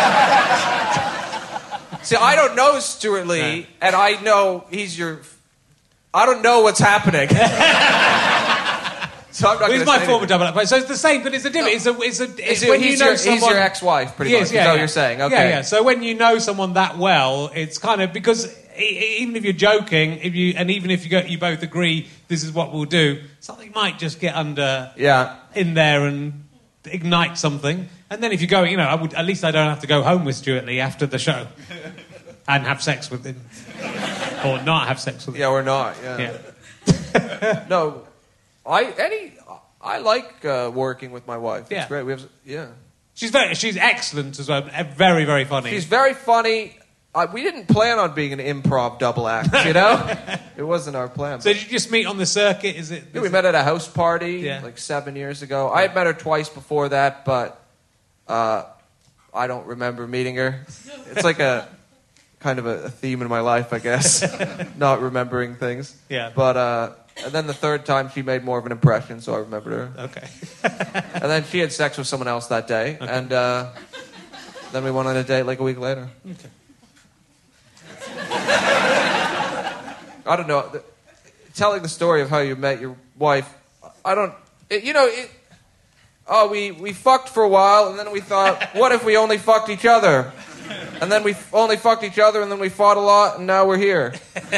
See, I don't know Stuart Lee, No. and I know he's your. I don't know what's happening. So I'm not He's gonna my say former anything. double act. So it's the same, but it's a different. It's a. It's a. It's Is it- when he's you know your- he's someone. your ex-wife, pretty Yes, much, is yeah, that what yeah. you're saying? Yeah, Okay. yeah. So when you know someone that well, it's kind of because e- e- even if you're joking, if you and even if you go, you both agree this is what we'll do, something might just get under Yeah. in there and ignite something. And then if you go, you know, I would at least I don't have to go home with Stuart Lee after the show and have sex with him or not have sex with him. Yeah, we're not. Yeah. Yeah. No, I any I like uh, working with my wife. It's Yeah. great. We have yeah. She's very, she's excellent as well. Very, very funny. She's very funny. I, we didn't plan on being an improv double act, you know? It wasn't our plan. So did you just meet on the circuit? Is it? Yeah, is we it- met at a house party Yeah. like seven years ago. I had met her twice before that, but uh, I don't remember meeting her. It's like a kind of a, a theme in my life, I guess, not remembering things. Yeah. But uh, and then the third time she made more of an impression, so I remembered her. Okay. And then she had sex with someone else that day, and uh, then we went on a date like a week later. Okay. I don't know. The- telling the story of how you met your wife, I don't. It, you know, it, oh, we we fucked for a while, and then we thought, what if we only fucked each other? And then we f- only fucked each other, and then we fought a lot, and now we're here.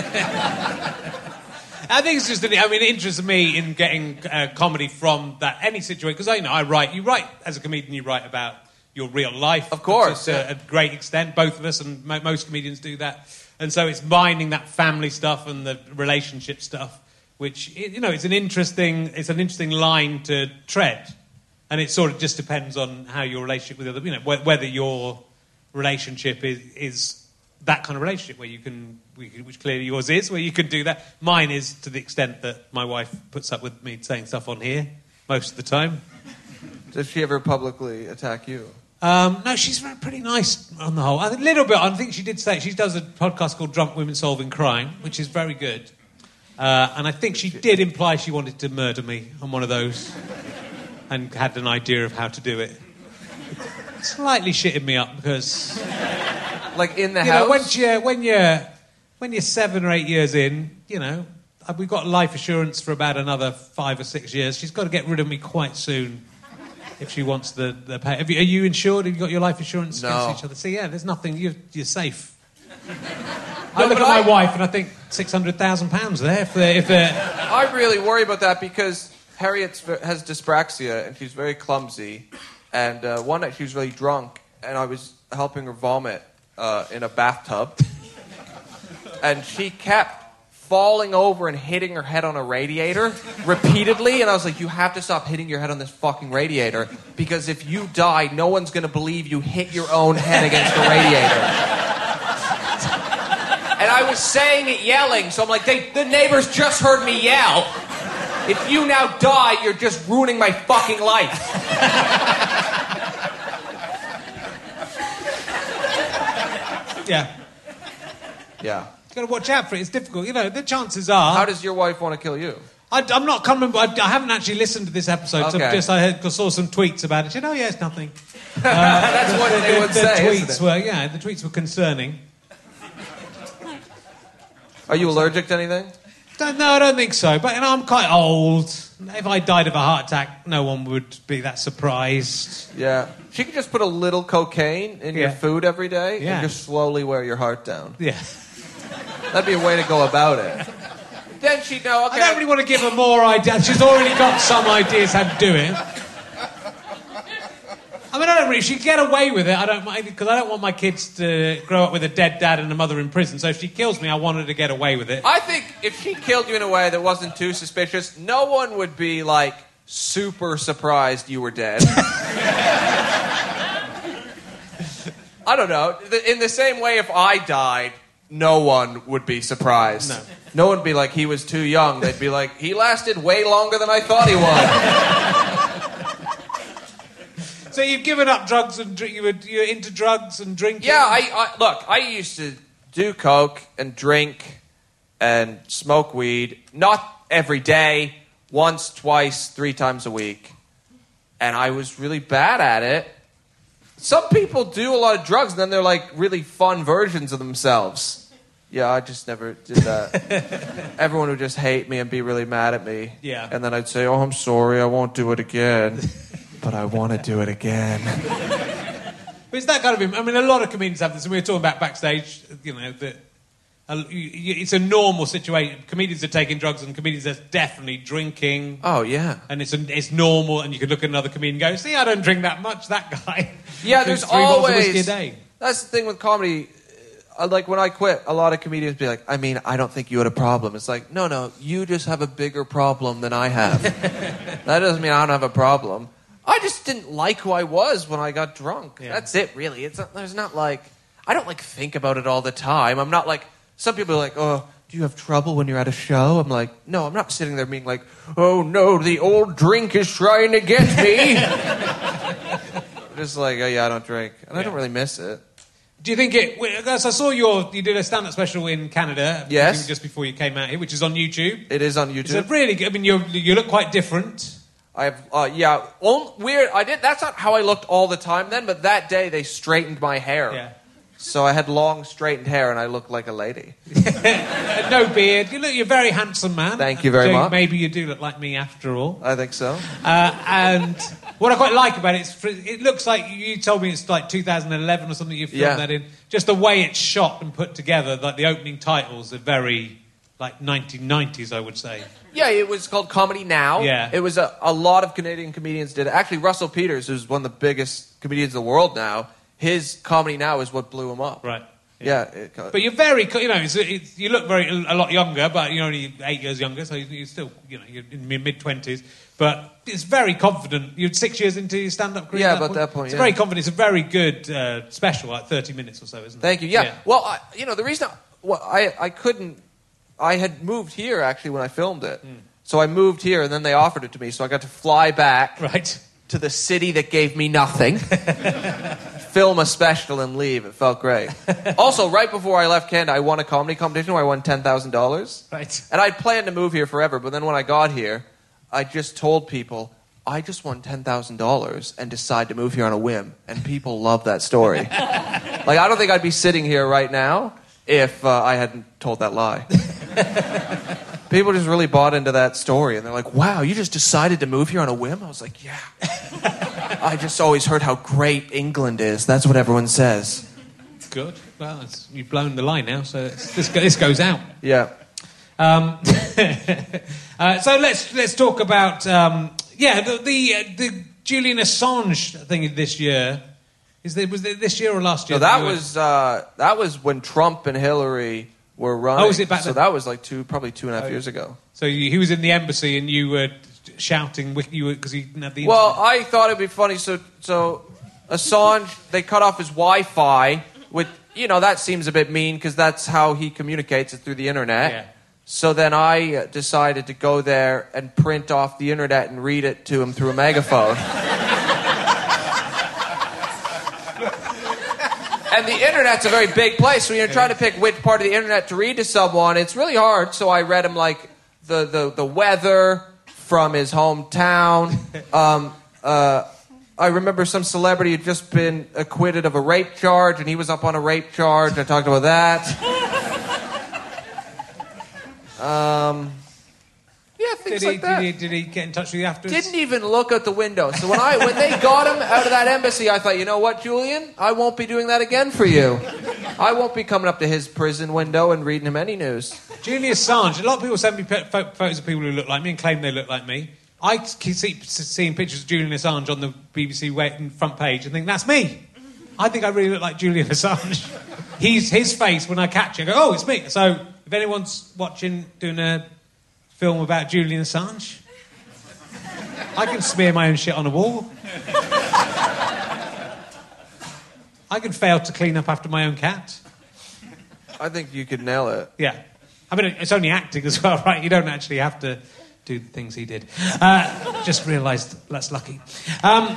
I think it's just, I mean, it interests me in getting uh, comedy from that, any situation, because I you know I write, you write, as a comedian, you write about your real life. Of course, To yeah. a great extent, both of us, and mo- most comedians do that. And so it's mining that family stuff and the relationship stuff, which, you know, it's an interesting, it's an interesting line to tread. And it sort of just depends on how your relationship with other, you know, wh- whether your relationship is, is that kind of relationship where you can, which clearly yours is, where you can do that. Mine is to the extent that my wife puts up with me saying stuff on here most of the time. Does she ever publicly attack you? Um, no, she's very, pretty nice on the whole. A little bit. I think she did say she does a podcast called Drunk Women Solving Crime, which is very good. Uh, and I think she did imply she wanted to murder me on one of those, and had an idea of how to do it. Slightly shitting me up because, Like in the you house? know, when you're when you're when you're seven or eight years in, you know, we've got life assurance for about another five or six years. She's got to get rid of me quite soon. If she wants the, the pay. Have you, are you insured? Have you got your life insurance No. against each other? So, yeah, there's nothing. You're, you're safe. No, I look but at my I- wife and I think six hundred thousand pounds there. If they're, if they're... I really worry about that because Harriet has dyspraxia and she's very clumsy. And uh, one night she was really drunk and I was helping her vomit uh, in a bathtub. And she kept falling over and hitting her head on a radiator repeatedly. And I was like, you have to stop hitting your head on this fucking radiator because if you die, no one's going to believe you hit your own head against the radiator. And I was saying it yelling, so I'm like, they, the neighbors just heard me yell. If you now die, you're just ruining my fucking life. Yeah. Yeah. You've got to watch out for it. It's difficult. You know, the chances are... How does your wife want to kill you? I, I'm not coming... I, I haven't actually listened to this episode. So Okay. just I heard, saw some tweets about it. She said, oh, yeah, it's nothing. That's what they the, would the say, tweets isn't it? were... Yeah, the tweets were concerning. Are you allergic to anything? Don't, no, I don't think so. But you know, I'm quite old. If I died of a heart attack, no one would be that surprised. Yeah. She could just put a little cocaine in your Yeah. food every day Yeah. and just slowly wear your heart down. Yeah. That'd be a way to go about it. Then she'd know, okay. I don't really want to give her more ideas. She's already got some ideas how to do it. I mean, I don't really... If she get away with it, I don't mind... Because I don't want my kids to grow up with a dead dad and a mother in prison. So if she kills me, I want her to get away with it. I think if she killed you in a way that wasn't too suspicious, no one would be, like, super surprised you were dead. I don't know. In the same way, if I died, no one would be surprised. No. No one would be like, he was too young. They'd be like, he lasted way longer than I thought he would. So you've given up drugs and drink... You were, you're into drugs and drinking? Yeah, I, I look, I used to do coke and drink and smoke weed. Not every day, once, twice, three times a week. And I was really bad at it. Some people do a lot of drugs and then they're like really fun versions of themselves. Yeah, I just never did that. Everyone would just hate me and be really mad at me. Yeah. And then I'd say, oh, I'm sorry, I won't do it again. But I want to do it again. But it's that kind of... I mean, a lot of comedians have this. We were talking about backstage, you know, that uh, it's a normal situation. Comedians are taking drugs and comedians are definitely drinking. Oh, yeah. And it's a, it's normal, and you could look at another comedian and go, see, I don't drink that much, that guy. Yeah, there's three bottles of always... whiskey a day. That's the thing with comedy. Uh, Like, when I quit, a lot of comedians be like, I mean, I don't think you had a problem. It's like, no, no, you just have a bigger problem than I have. That doesn't mean I don't have a problem. I just didn't like who I was when I got drunk. Yeah. That's it, really. It's not, there's not like... I don't, like, think about it all the time. I'm not like... Some people are like, oh, do you have trouble when you're at a show? I'm like, no, I'm not sitting there being like, oh, no, the old drink is trying to get me. Just like, oh, yeah, I don't drink. And Yeah. I don't really miss it. Do you think it... Because I saw your... You did a stand-up special in Canada. Yes. I think just before you came out here, which is on YouTube. It is on It's a YouTube. really good... I mean, you you look quite different. I have, uh, yeah, on, weird. I did. That's not how I looked all the time then, but that day they straightened my hair. Yeah. So I had long, straightened hair, and I looked like a lady. Uh, no beard. You look... You're a very handsome man. Thank you very So much. Maybe you do look like me after all. I think so. Uh, and what I quite like about it is it looks like you told me it's like two thousand eleven or something you filmed Yeah. that in. Just the way it's shot and put together, like the opening titles are very like nineteen nineties, I would say. Yeah, it was called Comedy Now. Yeah. It was a, a lot of Canadian comedians did it. Actually, Russell Peters, who's one of the biggest comedians in the world now, his Comedy Now is what blew him up. Right. Yeah. it, But you're very, co- you know, it's, it's, you look very a lot younger, but you're only eight years younger, so you're still, you know, you're in your mid twenties. But it's very confident. You're six years into your stand-up career. Yeah, at about that point, It's yeah. very confident. It's a very good uh, special, like thirty minutes or so, isn't it? Thank you. Yeah. Well, I, you know, the reason I, well, I I couldn't, I had moved here actually when I filmed it. Hmm. So I moved here, and then they offered it to me, so I got to fly back Right. to the city that gave me nothing, film a special, and leave. It felt great. Also, right before I left Canada, I won a comedy competition where I won ten thousand dollars. Right. And I'd planned to move here forever, but then when I got here, I just told people, I just won ten thousand dollars and decided to move here on a whim. And people love that story. Like, I don't think I'd be sitting here right now if uh, I hadn't told that lie. People just really bought into that story, and they're like, wow, you just decided to move here on a whim? I was like, yeah. I just always heard how great England is. That's what everyone says. Good. Well, it's, you've blown the line now, so it's, this, go- this goes out. Yeah. Um, uh, so let's let's talk about um, yeah the the, uh, the Julian Assange thing this year. Is there, was it this year or last year? No, that you were- was uh, that was when Trump and Hillary were running. Oh, was it back So then? that was like two, probably two and a half Oh. years ago. So you, he was in the embassy and you were shouting with you because he didn't have the Well, internet. I thought it'd be funny. So, so Assange, they cut off his Wi-Fi. With you know, that seems a bit mean because that's how he communicates it through the internet. Yeah. So then I uh, decided to go there and print off the internet and read it to him through a megaphone. And the internet's a very big place, so when you're trying to pick which part of the internet to read to someone, it's really hard. So I read him like the the, the weather from his hometown. Um, uh, I remember some celebrity had just been acquitted of a rape charge, and he was up on a rape charge. I talked about that. Um, yeah, things Did he, like that. did, he, did he get in touch with you afterwards? Didn't even look out the window. So when I when they got him out of that embassy, I thought, you know what, Julian? I won't be doing that again for you. I won't be coming up to his prison window and reading him any news. Julian Assange. A lot of people send me pe- pho- photos of people who look like me and claim they look like me. I keep see, seeing pictures of Julian Assange on the B B C wait- front page and think, that's me. I think I really look like Julian Assange. He's his face when I catch it. I go, oh, it's me. So if anyone's watching, doing a film about Julian Assange, I can smear my own shit on a wall. I can fail to clean up after my own cat. I think you could nail it. Yeah. I mean, it's only acting as well, right? You don't actually have to do the things he did. Uh, just realised that's lucky. Um,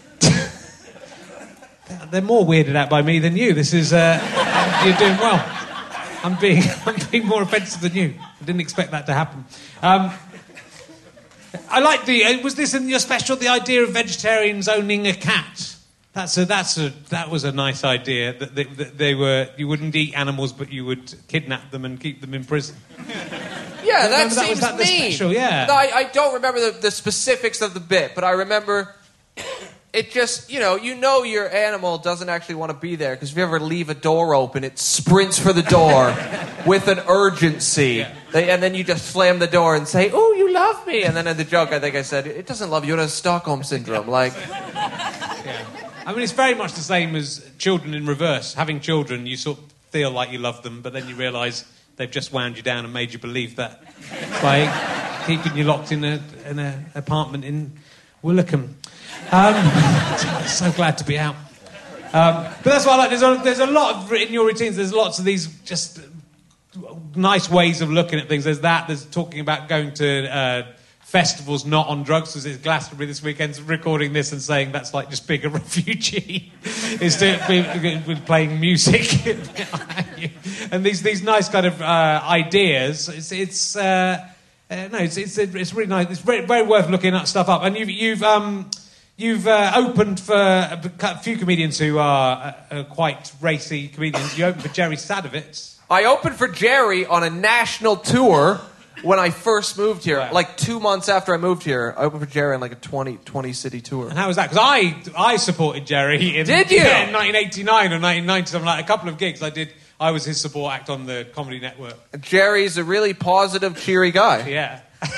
they're more weirded out by me than you. This is... Uh, you're doing well. I'm being, I'm being more offensive than you. I didn't expect that to happen. Um, I like the... Uh, was this in your special, the idea of vegetarians owning a cat? That's a, that's a, that was a nice idea, that they, that they were, you wouldn't eat animals, but you would kidnap them and keep them in prison. Yeah, that Remember that? seems Was that the mean. special? Yeah. No, I, I don't remember the, the specifics of the bit, but I remember it just, you know, you know your animal doesn't actually want to be there, because if you ever leave a door open, it sprints for the door with an urgency. Yeah. They, and then you just slam the door and say, "Oh, you love me." And then in the joke, I think I said, "It doesn't love you, it has Stockholm Syndrome." Like... Yeah. I mean, it's very much the same as children in reverse. Having children, you sort of feel like you love them, but then you realise they've just wound you down and made you believe that by keeping you locked in a in an apartment in Willicombe. Um, so glad to be out. Um, but that's why I like. There's a, there's a lot of in your routines. There's lots of these just nice ways of looking at things. There's that. There's talking about going to. Uh, festivals not on drugs, because it's Glastonbury this weekend, recording this and saying that's like just being a refugee, is to be, be playing music. And these these nice kind of uh, ideas, it's, it's uh, uh, no, it's, it's it's really nice. It's very, very worth looking at stuff up. And you've you've um, you've uh, opened for a few comedians who are uh, uh, quite racy comedians. You opened for Jerry Sadowitz. I opened for Jerry on a national tour when I first moved here. Wow. Like two months after I moved here, I opened for Jerry on like a twenty, twenty city tour. And how was that? Because I I supported Jerry in, Did you? Yeah, in nineteen eighty-nine or nineteen ninety, something like a couple of gigs I did. I was his support act on the Comedy Network. Jerry's a really positive, cheery guy. Yeah.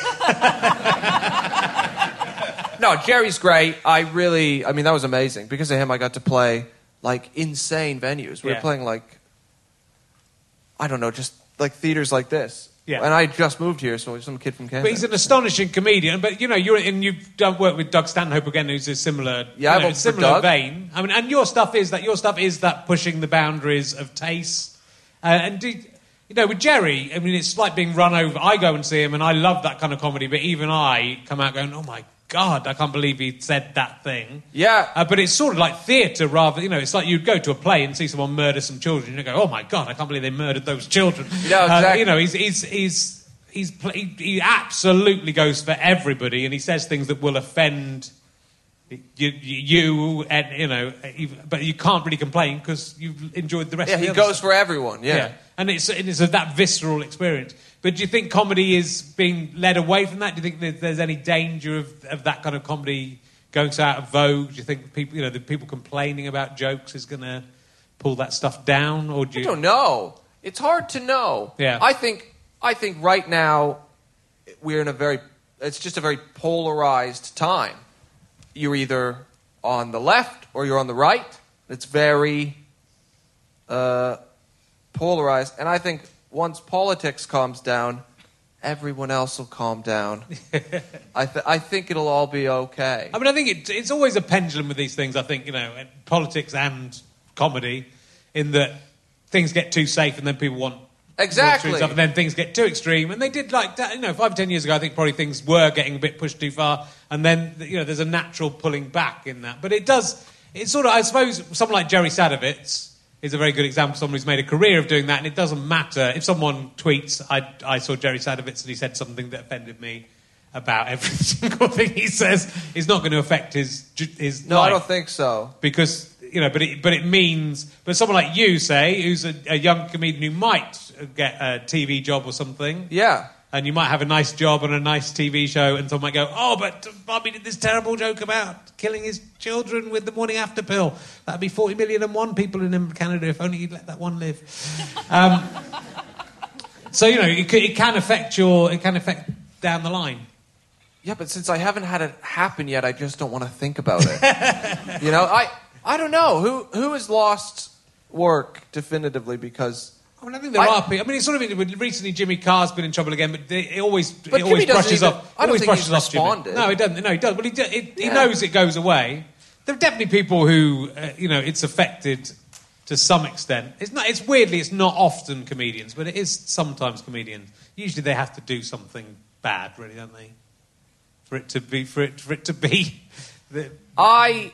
No, Jerry's great. I really, I mean, that was amazing. Because of him, I got to play like insane venues. We Yeah. were playing like, I don't know, just like theaters like this. Yeah. And I just moved here, so some kid from Canada. But he's an astonishing comedian. But you know, you're and you've done work with Doug Stanhope again, who's a similar, Yeah, you I've know, opened for similar Doug. vein. I mean, and your stuff is that your stuff is that pushing the boundaries of taste. Uh, and did, you know, with Jerry, I mean, it's like being run over. I go and see him, and I love that kind of comedy. But even I come out going, "Oh my God, I can't believe he said that thing." Yeah. Uh, but it's sort of like theatre rather, you know, it's like you'd go to a play and see someone murder some children, and you go, "Oh my God, I can't believe they murdered those children." Yeah, exactly. Uh, you know, he's, he's, he's, he's, he, he absolutely goes for everybody, and he says things that will offend you, you and, you know, even, but you can't really complain because you've enjoyed the rest Yeah, of the he other goes stuff. for everyone, yeah. Yeah. And it's, and it's a, that visceral experience. But do you think comedy is being led away from that? Do you think that there's any danger of, of that kind of comedy going so out of vogue? Do you think people, you know, the people complaining about jokes is going to pull that stuff down? Or do you... I don't know. It's hard to know. Yeah. I think I think right now we're in a very, it's just a very polarized time. You're either on the left or you're on the right. It's very uh, polarized. And I think once politics calms down, everyone else will calm down. I, th- I think it'll all be okay. I mean, I think it, it's always a pendulum with these things, I think, you know, politics and comedy, in that things get too safe and then people want Exactly. more extreme stuff, and then things get too extreme. And they did, like, that, you know, five or ten years ago, I think probably things were getting a bit pushed too far, and then, you know, there's a natural pulling back in that. But it does, it's sort of, I suppose, someone like Jerry Sadowitz is a very good example of someone who's made a career of doing that, and it doesn't matter. If someone tweets, I, I saw Jerry Sadowitz and he said something that offended me about every single thing he says, is not going to affect his his No, life. I don't think so. Because, you know, but it, but it means, but someone like you, say, who's a, a young comedian who might get a T V job or something, Yeah. and you might have a nice job on a nice T V show, and someone might go, "Oh, but Bobby did this terrible joke about killing his children with the morning after pill. That'd be forty million and one people in Canada if only you'd let that one live." Um, so, you know, it, c- it can affect your, it can affect down the line. Yeah, but since I haven't had it happen yet, I just don't want to think about it. You know, I I don't know. Who who has lost work definitively because... I mean, I think there I- are people. I mean, it's sort of recently Jimmy Carr's been in trouble again, but they, it always But it always Jimmy doesn't brushes even- off. I don't always think brushes he's off Jimmy. responded. No, he doesn't. No, he does. But he, do- it, he Yeah. knows it goes away. There are definitely people who, uh, you know, it's affected to some extent. It's not. It's weirdly, it's not often comedians, but it is sometimes comedians. Usually, they have to do something bad, really, don't they? For it to be, for it, for it to be. The, I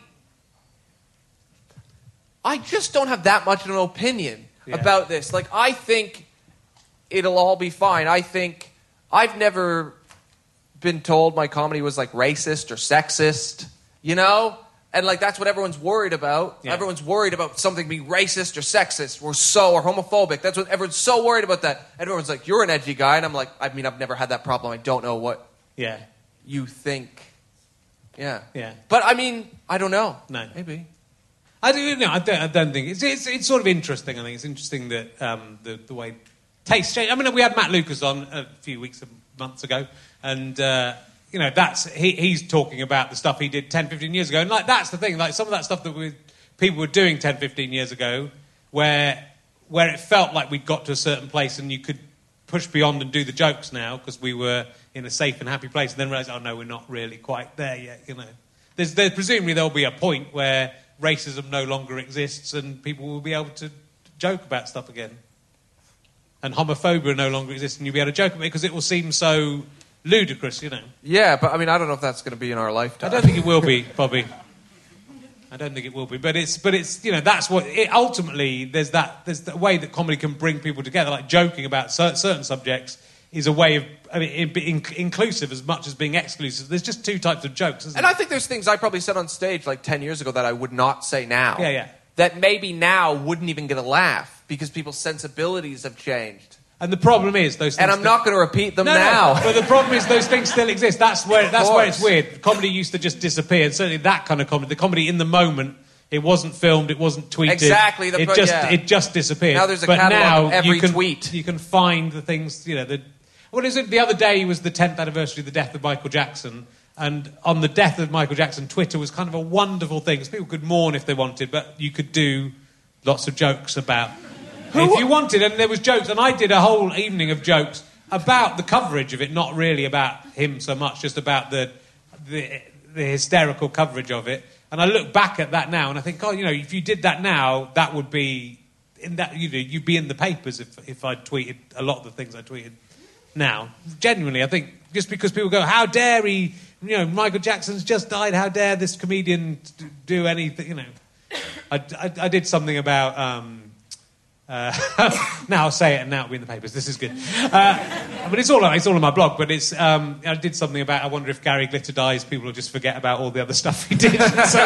I just don't have that much of an opinion Yeah. about this. Like, I think it'll all be fine. I think I've never been told my comedy was like racist or sexist. You know, And, like, that's what everyone's worried about. Yeah. Everyone's worried about something being racist or sexist or so or homophobic. That's what everyone's so worried about that. Everyone's like, you're an edgy guy. And I'm like, I mean, I've never had that problem. I don't know what Yeah. you think. Yeah. Yeah. But, I mean, I don't know. No. Maybe. I do. No, I don't, I don't think it's, it's. It's sort of interesting. I think it's interesting that um, the the way tastes change. I mean, we had Matt Lucas on a few weeks, months ago, and uh, you know, that's he, he's talking about the stuff he did ten, fifteen years ago, and like that's the thing. Like some of that stuff that we, people were doing ten, fifteen years ago, where where it felt like we'd got to a certain place and you could push beyond and do the jokes now because we were in a safe and happy place, and then realise, oh no, we're not really quite there yet. You know, there's, there's presumably there'll be a point where racism no longer exists and people will be able to joke about stuff again. And homophobia no longer exists and you'll be able to joke about it because it will seem so ludicrous, you know. Yeah, but I mean, I don't know if that's going to be in our lifetime. I don't think it will be, Bobby. I don't think it will be. But it's, but it's, you know, that's what, it, ultimately, there's that, there's the way that comedy can bring people together, like joking about cer- certain subjects is a way of, I mean, in, in, inclusive as much as being exclusive. There's just two types of jokes, isn't And there? I think there's things I probably said on stage like ten years ago that I would not say now. Yeah, yeah. That maybe now wouldn't even get a laugh because people's sensibilities have changed. And the problem is those things... And I'm not going to repeat them no, now. No, but the problem is those things still exist. That's where that's course. where it's weird. Comedy used to just disappear. And certainly that kind of comedy, the comedy in the moment, it wasn't filmed, it wasn't tweeted. Exactly. The it pro- just yeah. it just disappeared. Now there's a but catalogue now of every you can, tweet. You can find the things, you know, the... What is it? The other day was the tenth anniversary of the death of Michael Jackson. And on the death of Michael Jackson, Twitter was kind of a wonderful thing. Because people could mourn if they wanted, but you could do lots of jokes about... If you wanted, and there was jokes, and I did a whole evening of jokes about the coverage of it, not really about him so much, just about the, the the hysterical coverage of it. And I look back at that now, and I think, oh, you know, if you did that now, that would be in that you know you'd be in the papers if if I tweeted a lot of the things I tweeted now. Genuinely, I think just because people go, how dare he? You know, Michael Jackson's just died. How dare this comedian do anything? You know, I, I, I did something about. Um, Uh, now I'll say it and now it'll be in the papers. This is good. Uh, but it's all it's all on my blog. But it's um, I did something about. I wonder if Gary Glitter dies, people will just forget about all the other stuff he did. So,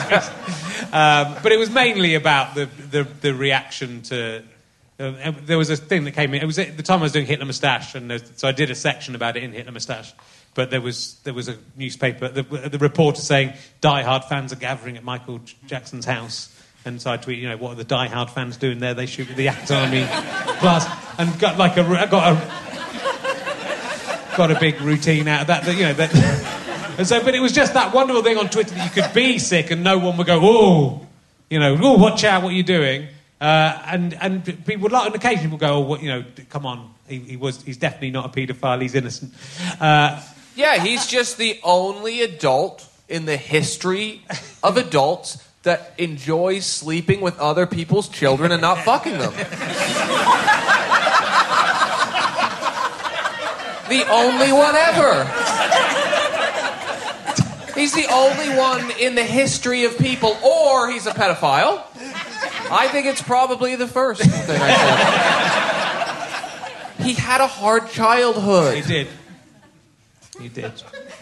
um, but it was mainly about the the, the reaction to. Uh, there was a thing that came in. It was at the time I was doing Hitler Moustache, and so I did a section about it in Hitler Moustache. But there was there was a newspaper, the, the reporter saying, "Die-hard fans are gathering at Michael Jackson's house." And so I tweeted, you know, what are the Die Hard fans doing there? They shoot with the Act Army class, and got like a got a got a big routine out of that. that you know, that, and so, but it was just that wonderful thing on Twitter that you could be sick and no one would go, oh, you know, oh, watch out, what are you doing? Uh, and and people would like, on occasion, people go, oh, what, you know, come on, he, he was, he's definitely not a paedophile, he's innocent. Uh, Yeah, he's just the only adult in the history of adults that enjoys sleeping with other people's children and not fucking them. The only one ever. He's the only one in the history of people, or he's a pedophile. I think it's probably the first thing I said. He had a hard childhood. he did. He did.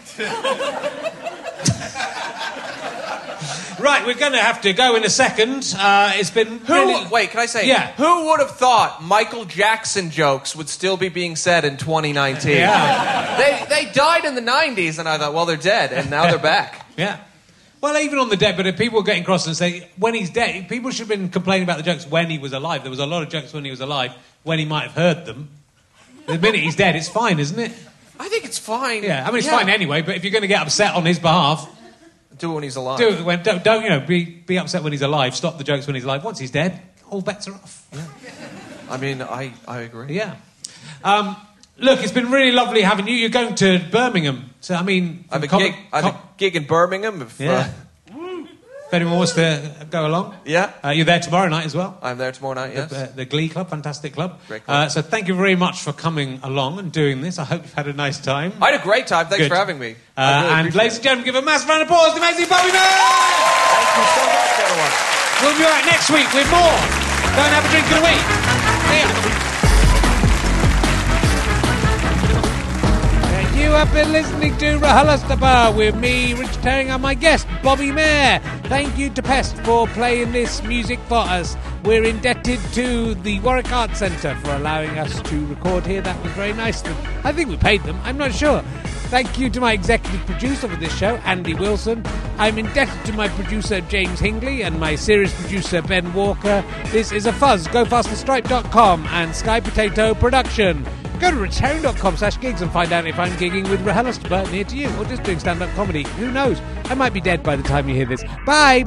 Right, we're going to have to go in a second. Uh, it's been Who? really... Wait, can I say? Yeah. Who would have thought Michael Jackson jokes would still be being said in twenty nineteen? Yeah. They they died in the nineties, and I thought, well, they're dead, and now they're back. Yeah. Well, even on the dead, but if people were getting cross and say, when he's dead, people should have been complaining about the jokes when he was alive. There was a lot of jokes when he was alive, when he might have heard them. The minute he's dead, it's fine, isn't it? I think it's fine. Yeah, I mean, it's Yeah. fine anyway, but if you're going to get upset on his behalf... Do it when he's alive. Do it when, don't, don't, you know, be, be upset when he's alive. Stop the jokes when he's alive. Once he's dead, all bets are off. Yeah. I mean, I, I agree. Yeah. Um, look, it's been really lovely having you. You're going to Birmingham. So, I mean... I have a com- gig. I have com- a gig in Birmingham. If, Yeah. uh, If anyone wants to go along. yeah. Uh, you're there tomorrow night as well. I'm there tomorrow night. Yes. The, uh, the Glee Club, fantastic club. Great club. Uh, so thank you very much for coming along and doing this. I hope you've had a nice time. I had a great time. Thanks Good. for having me. Uh, I really and appreciate ladies it. and gentlemen, give a massive round of applause to the amazing Bobby Bear! Thank you so much, everyone. We'll be back next week with more. Go and have a drink in a week. See ya. And you have been listening to RHLSTP with me, Richard Herring, and my guest, Bobby Mayer. Thank you to Pest for playing this music for us. We're indebted to the Warwick Arts Centre for allowing us to record here. That was very nice of them. I think we paid them, I'm not sure. Thank you to my executive producer for this show, Andy Wilson. I'm indebted to my producer, James Hingley, and my series producer, Ben Walker. This is a fuzz. go faster stripe dot com and Sky Potato Production. Go to richherring dot com slash gigs and find out if I'm gigging with RHLSTP near to you, or just doing stand-up comedy. Who knows? I might be dead by the time you hear this. Bye!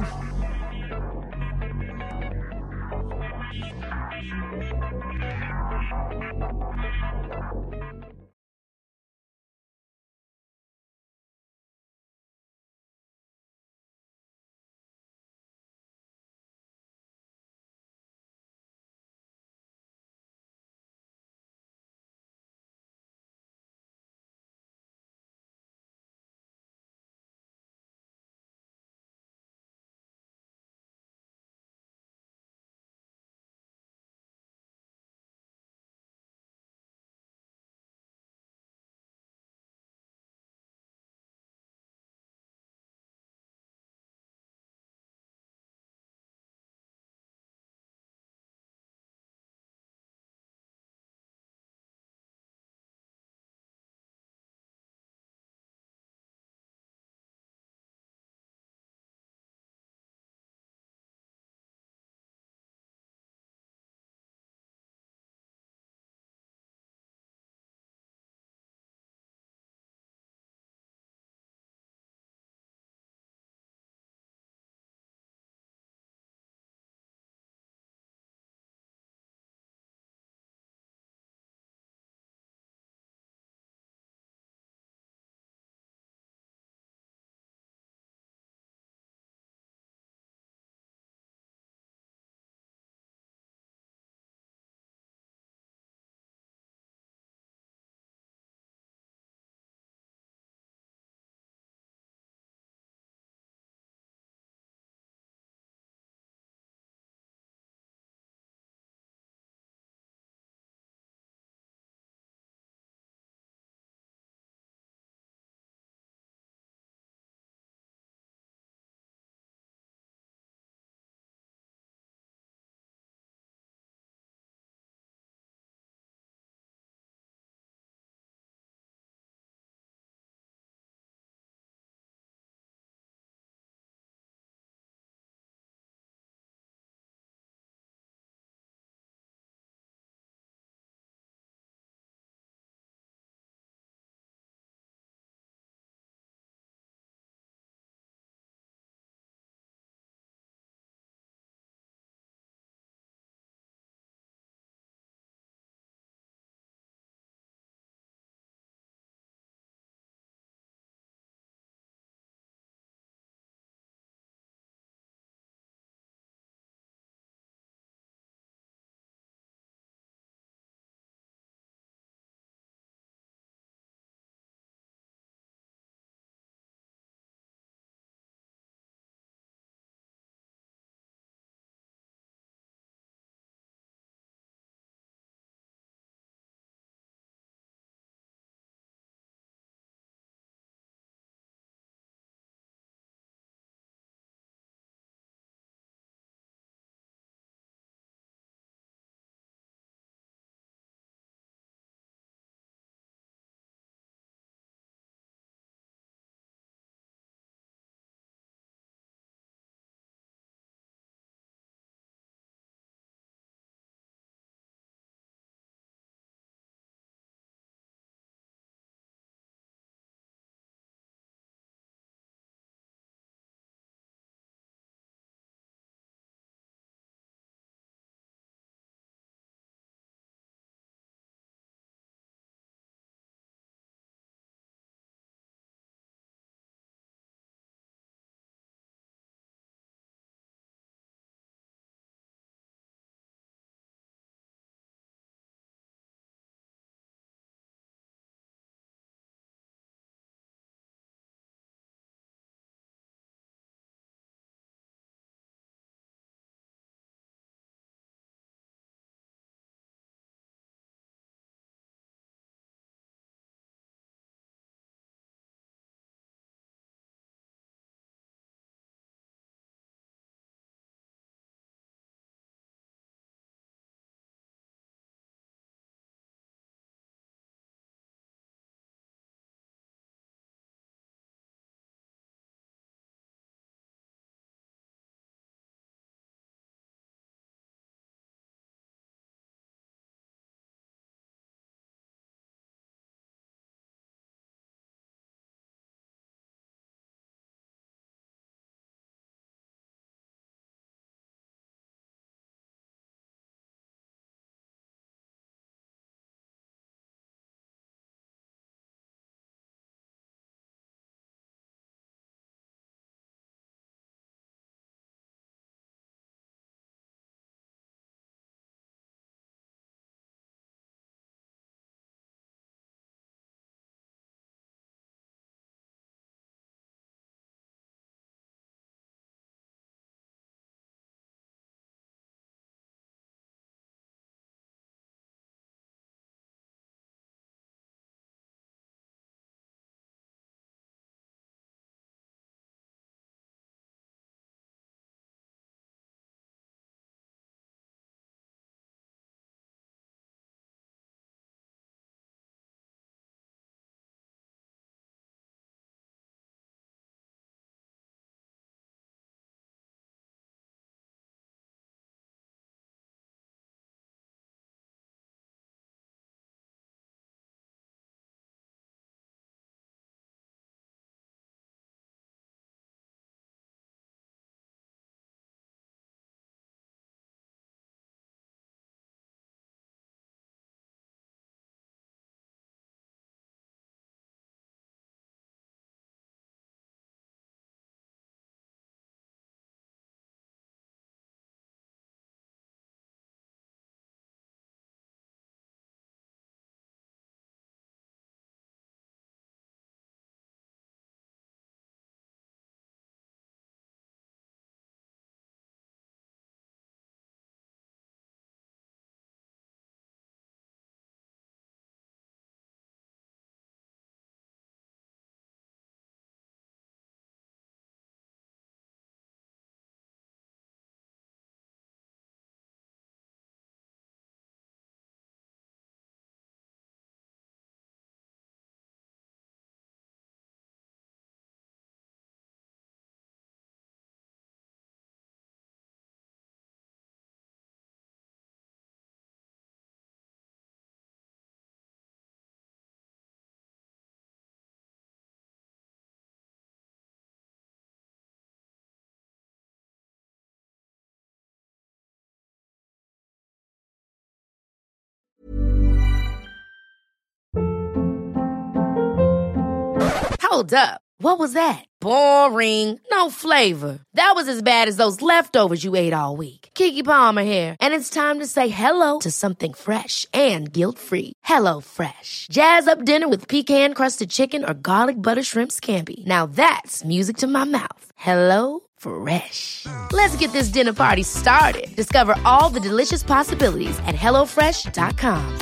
Hold up. What was that? Boring. No flavor. That was as bad as those leftovers you ate all week. Keke Palmer here, and it's time to say hello to something fresh and guilt-free. Hello Fresh. Jazz up dinner with pecan-crusted chicken or garlic butter shrimp scampi. Now that's music to my mouth. Hello Fresh. Let's get this dinner party started. Discover all the delicious possibilities at hello fresh dot com.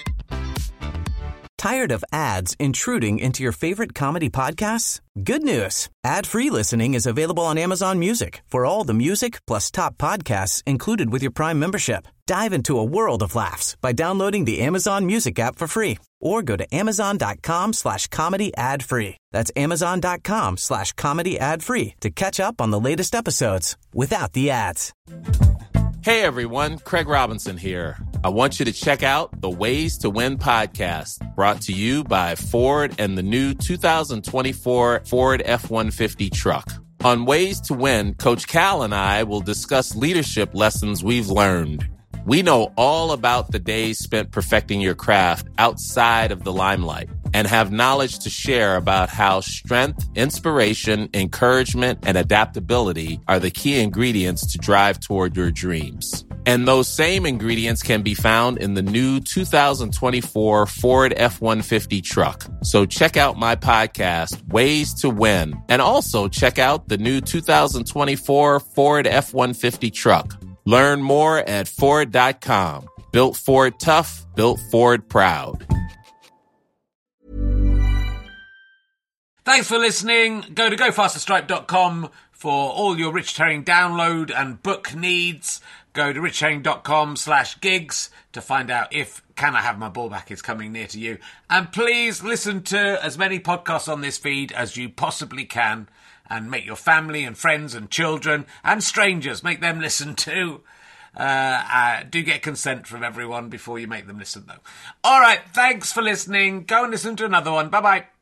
Tired of ads intruding into your favorite comedy podcasts? Good news. Ad-free listening is available on Amazon Music for all the music plus top podcasts included with your Prime membership. Dive into a world of laughs by downloading the Amazon Music app for free or go to amazon.com slash comedy ad free. That's amazon.com slash comedy ad free to catch up on the latest episodes without the ads. Hey everyone, Craig Robinson here. I want you to check out the Ways to Win podcast, brought to you by Ford and the new two thousand twenty-four Ford F one fifty truck. On Ways to Win, Coach Cal and I will discuss leadership lessons we've learned. We know all about the days spent perfecting your craft outside of the limelight and have knowledge to share about how strength, inspiration, encouragement, and adaptability are the key ingredients to drive toward your dreams. And those same ingredients can be found in the new two thousand twenty-four Ford F one fifty truck. So check out my podcast, Ways to Win, and also check out the new two thousand twenty-four Ford F one fifty truck. Learn more at Ford dot com. Built Ford tough, built Ford proud. Thanks for listening. Go to go faster stripe dot com for all your Richard Herring download and book needs. Go to richard herring dot com slash gigs to find out if Can I Have My Ball Back is coming near to you. And please listen to as many podcasts on this feed as you possibly can. And make your family and friends and children and strangers, make them listen too. Uh, uh, do get consent from everyone before you make them listen, though. All right, thanks for listening. Go and listen to another one. Bye-bye.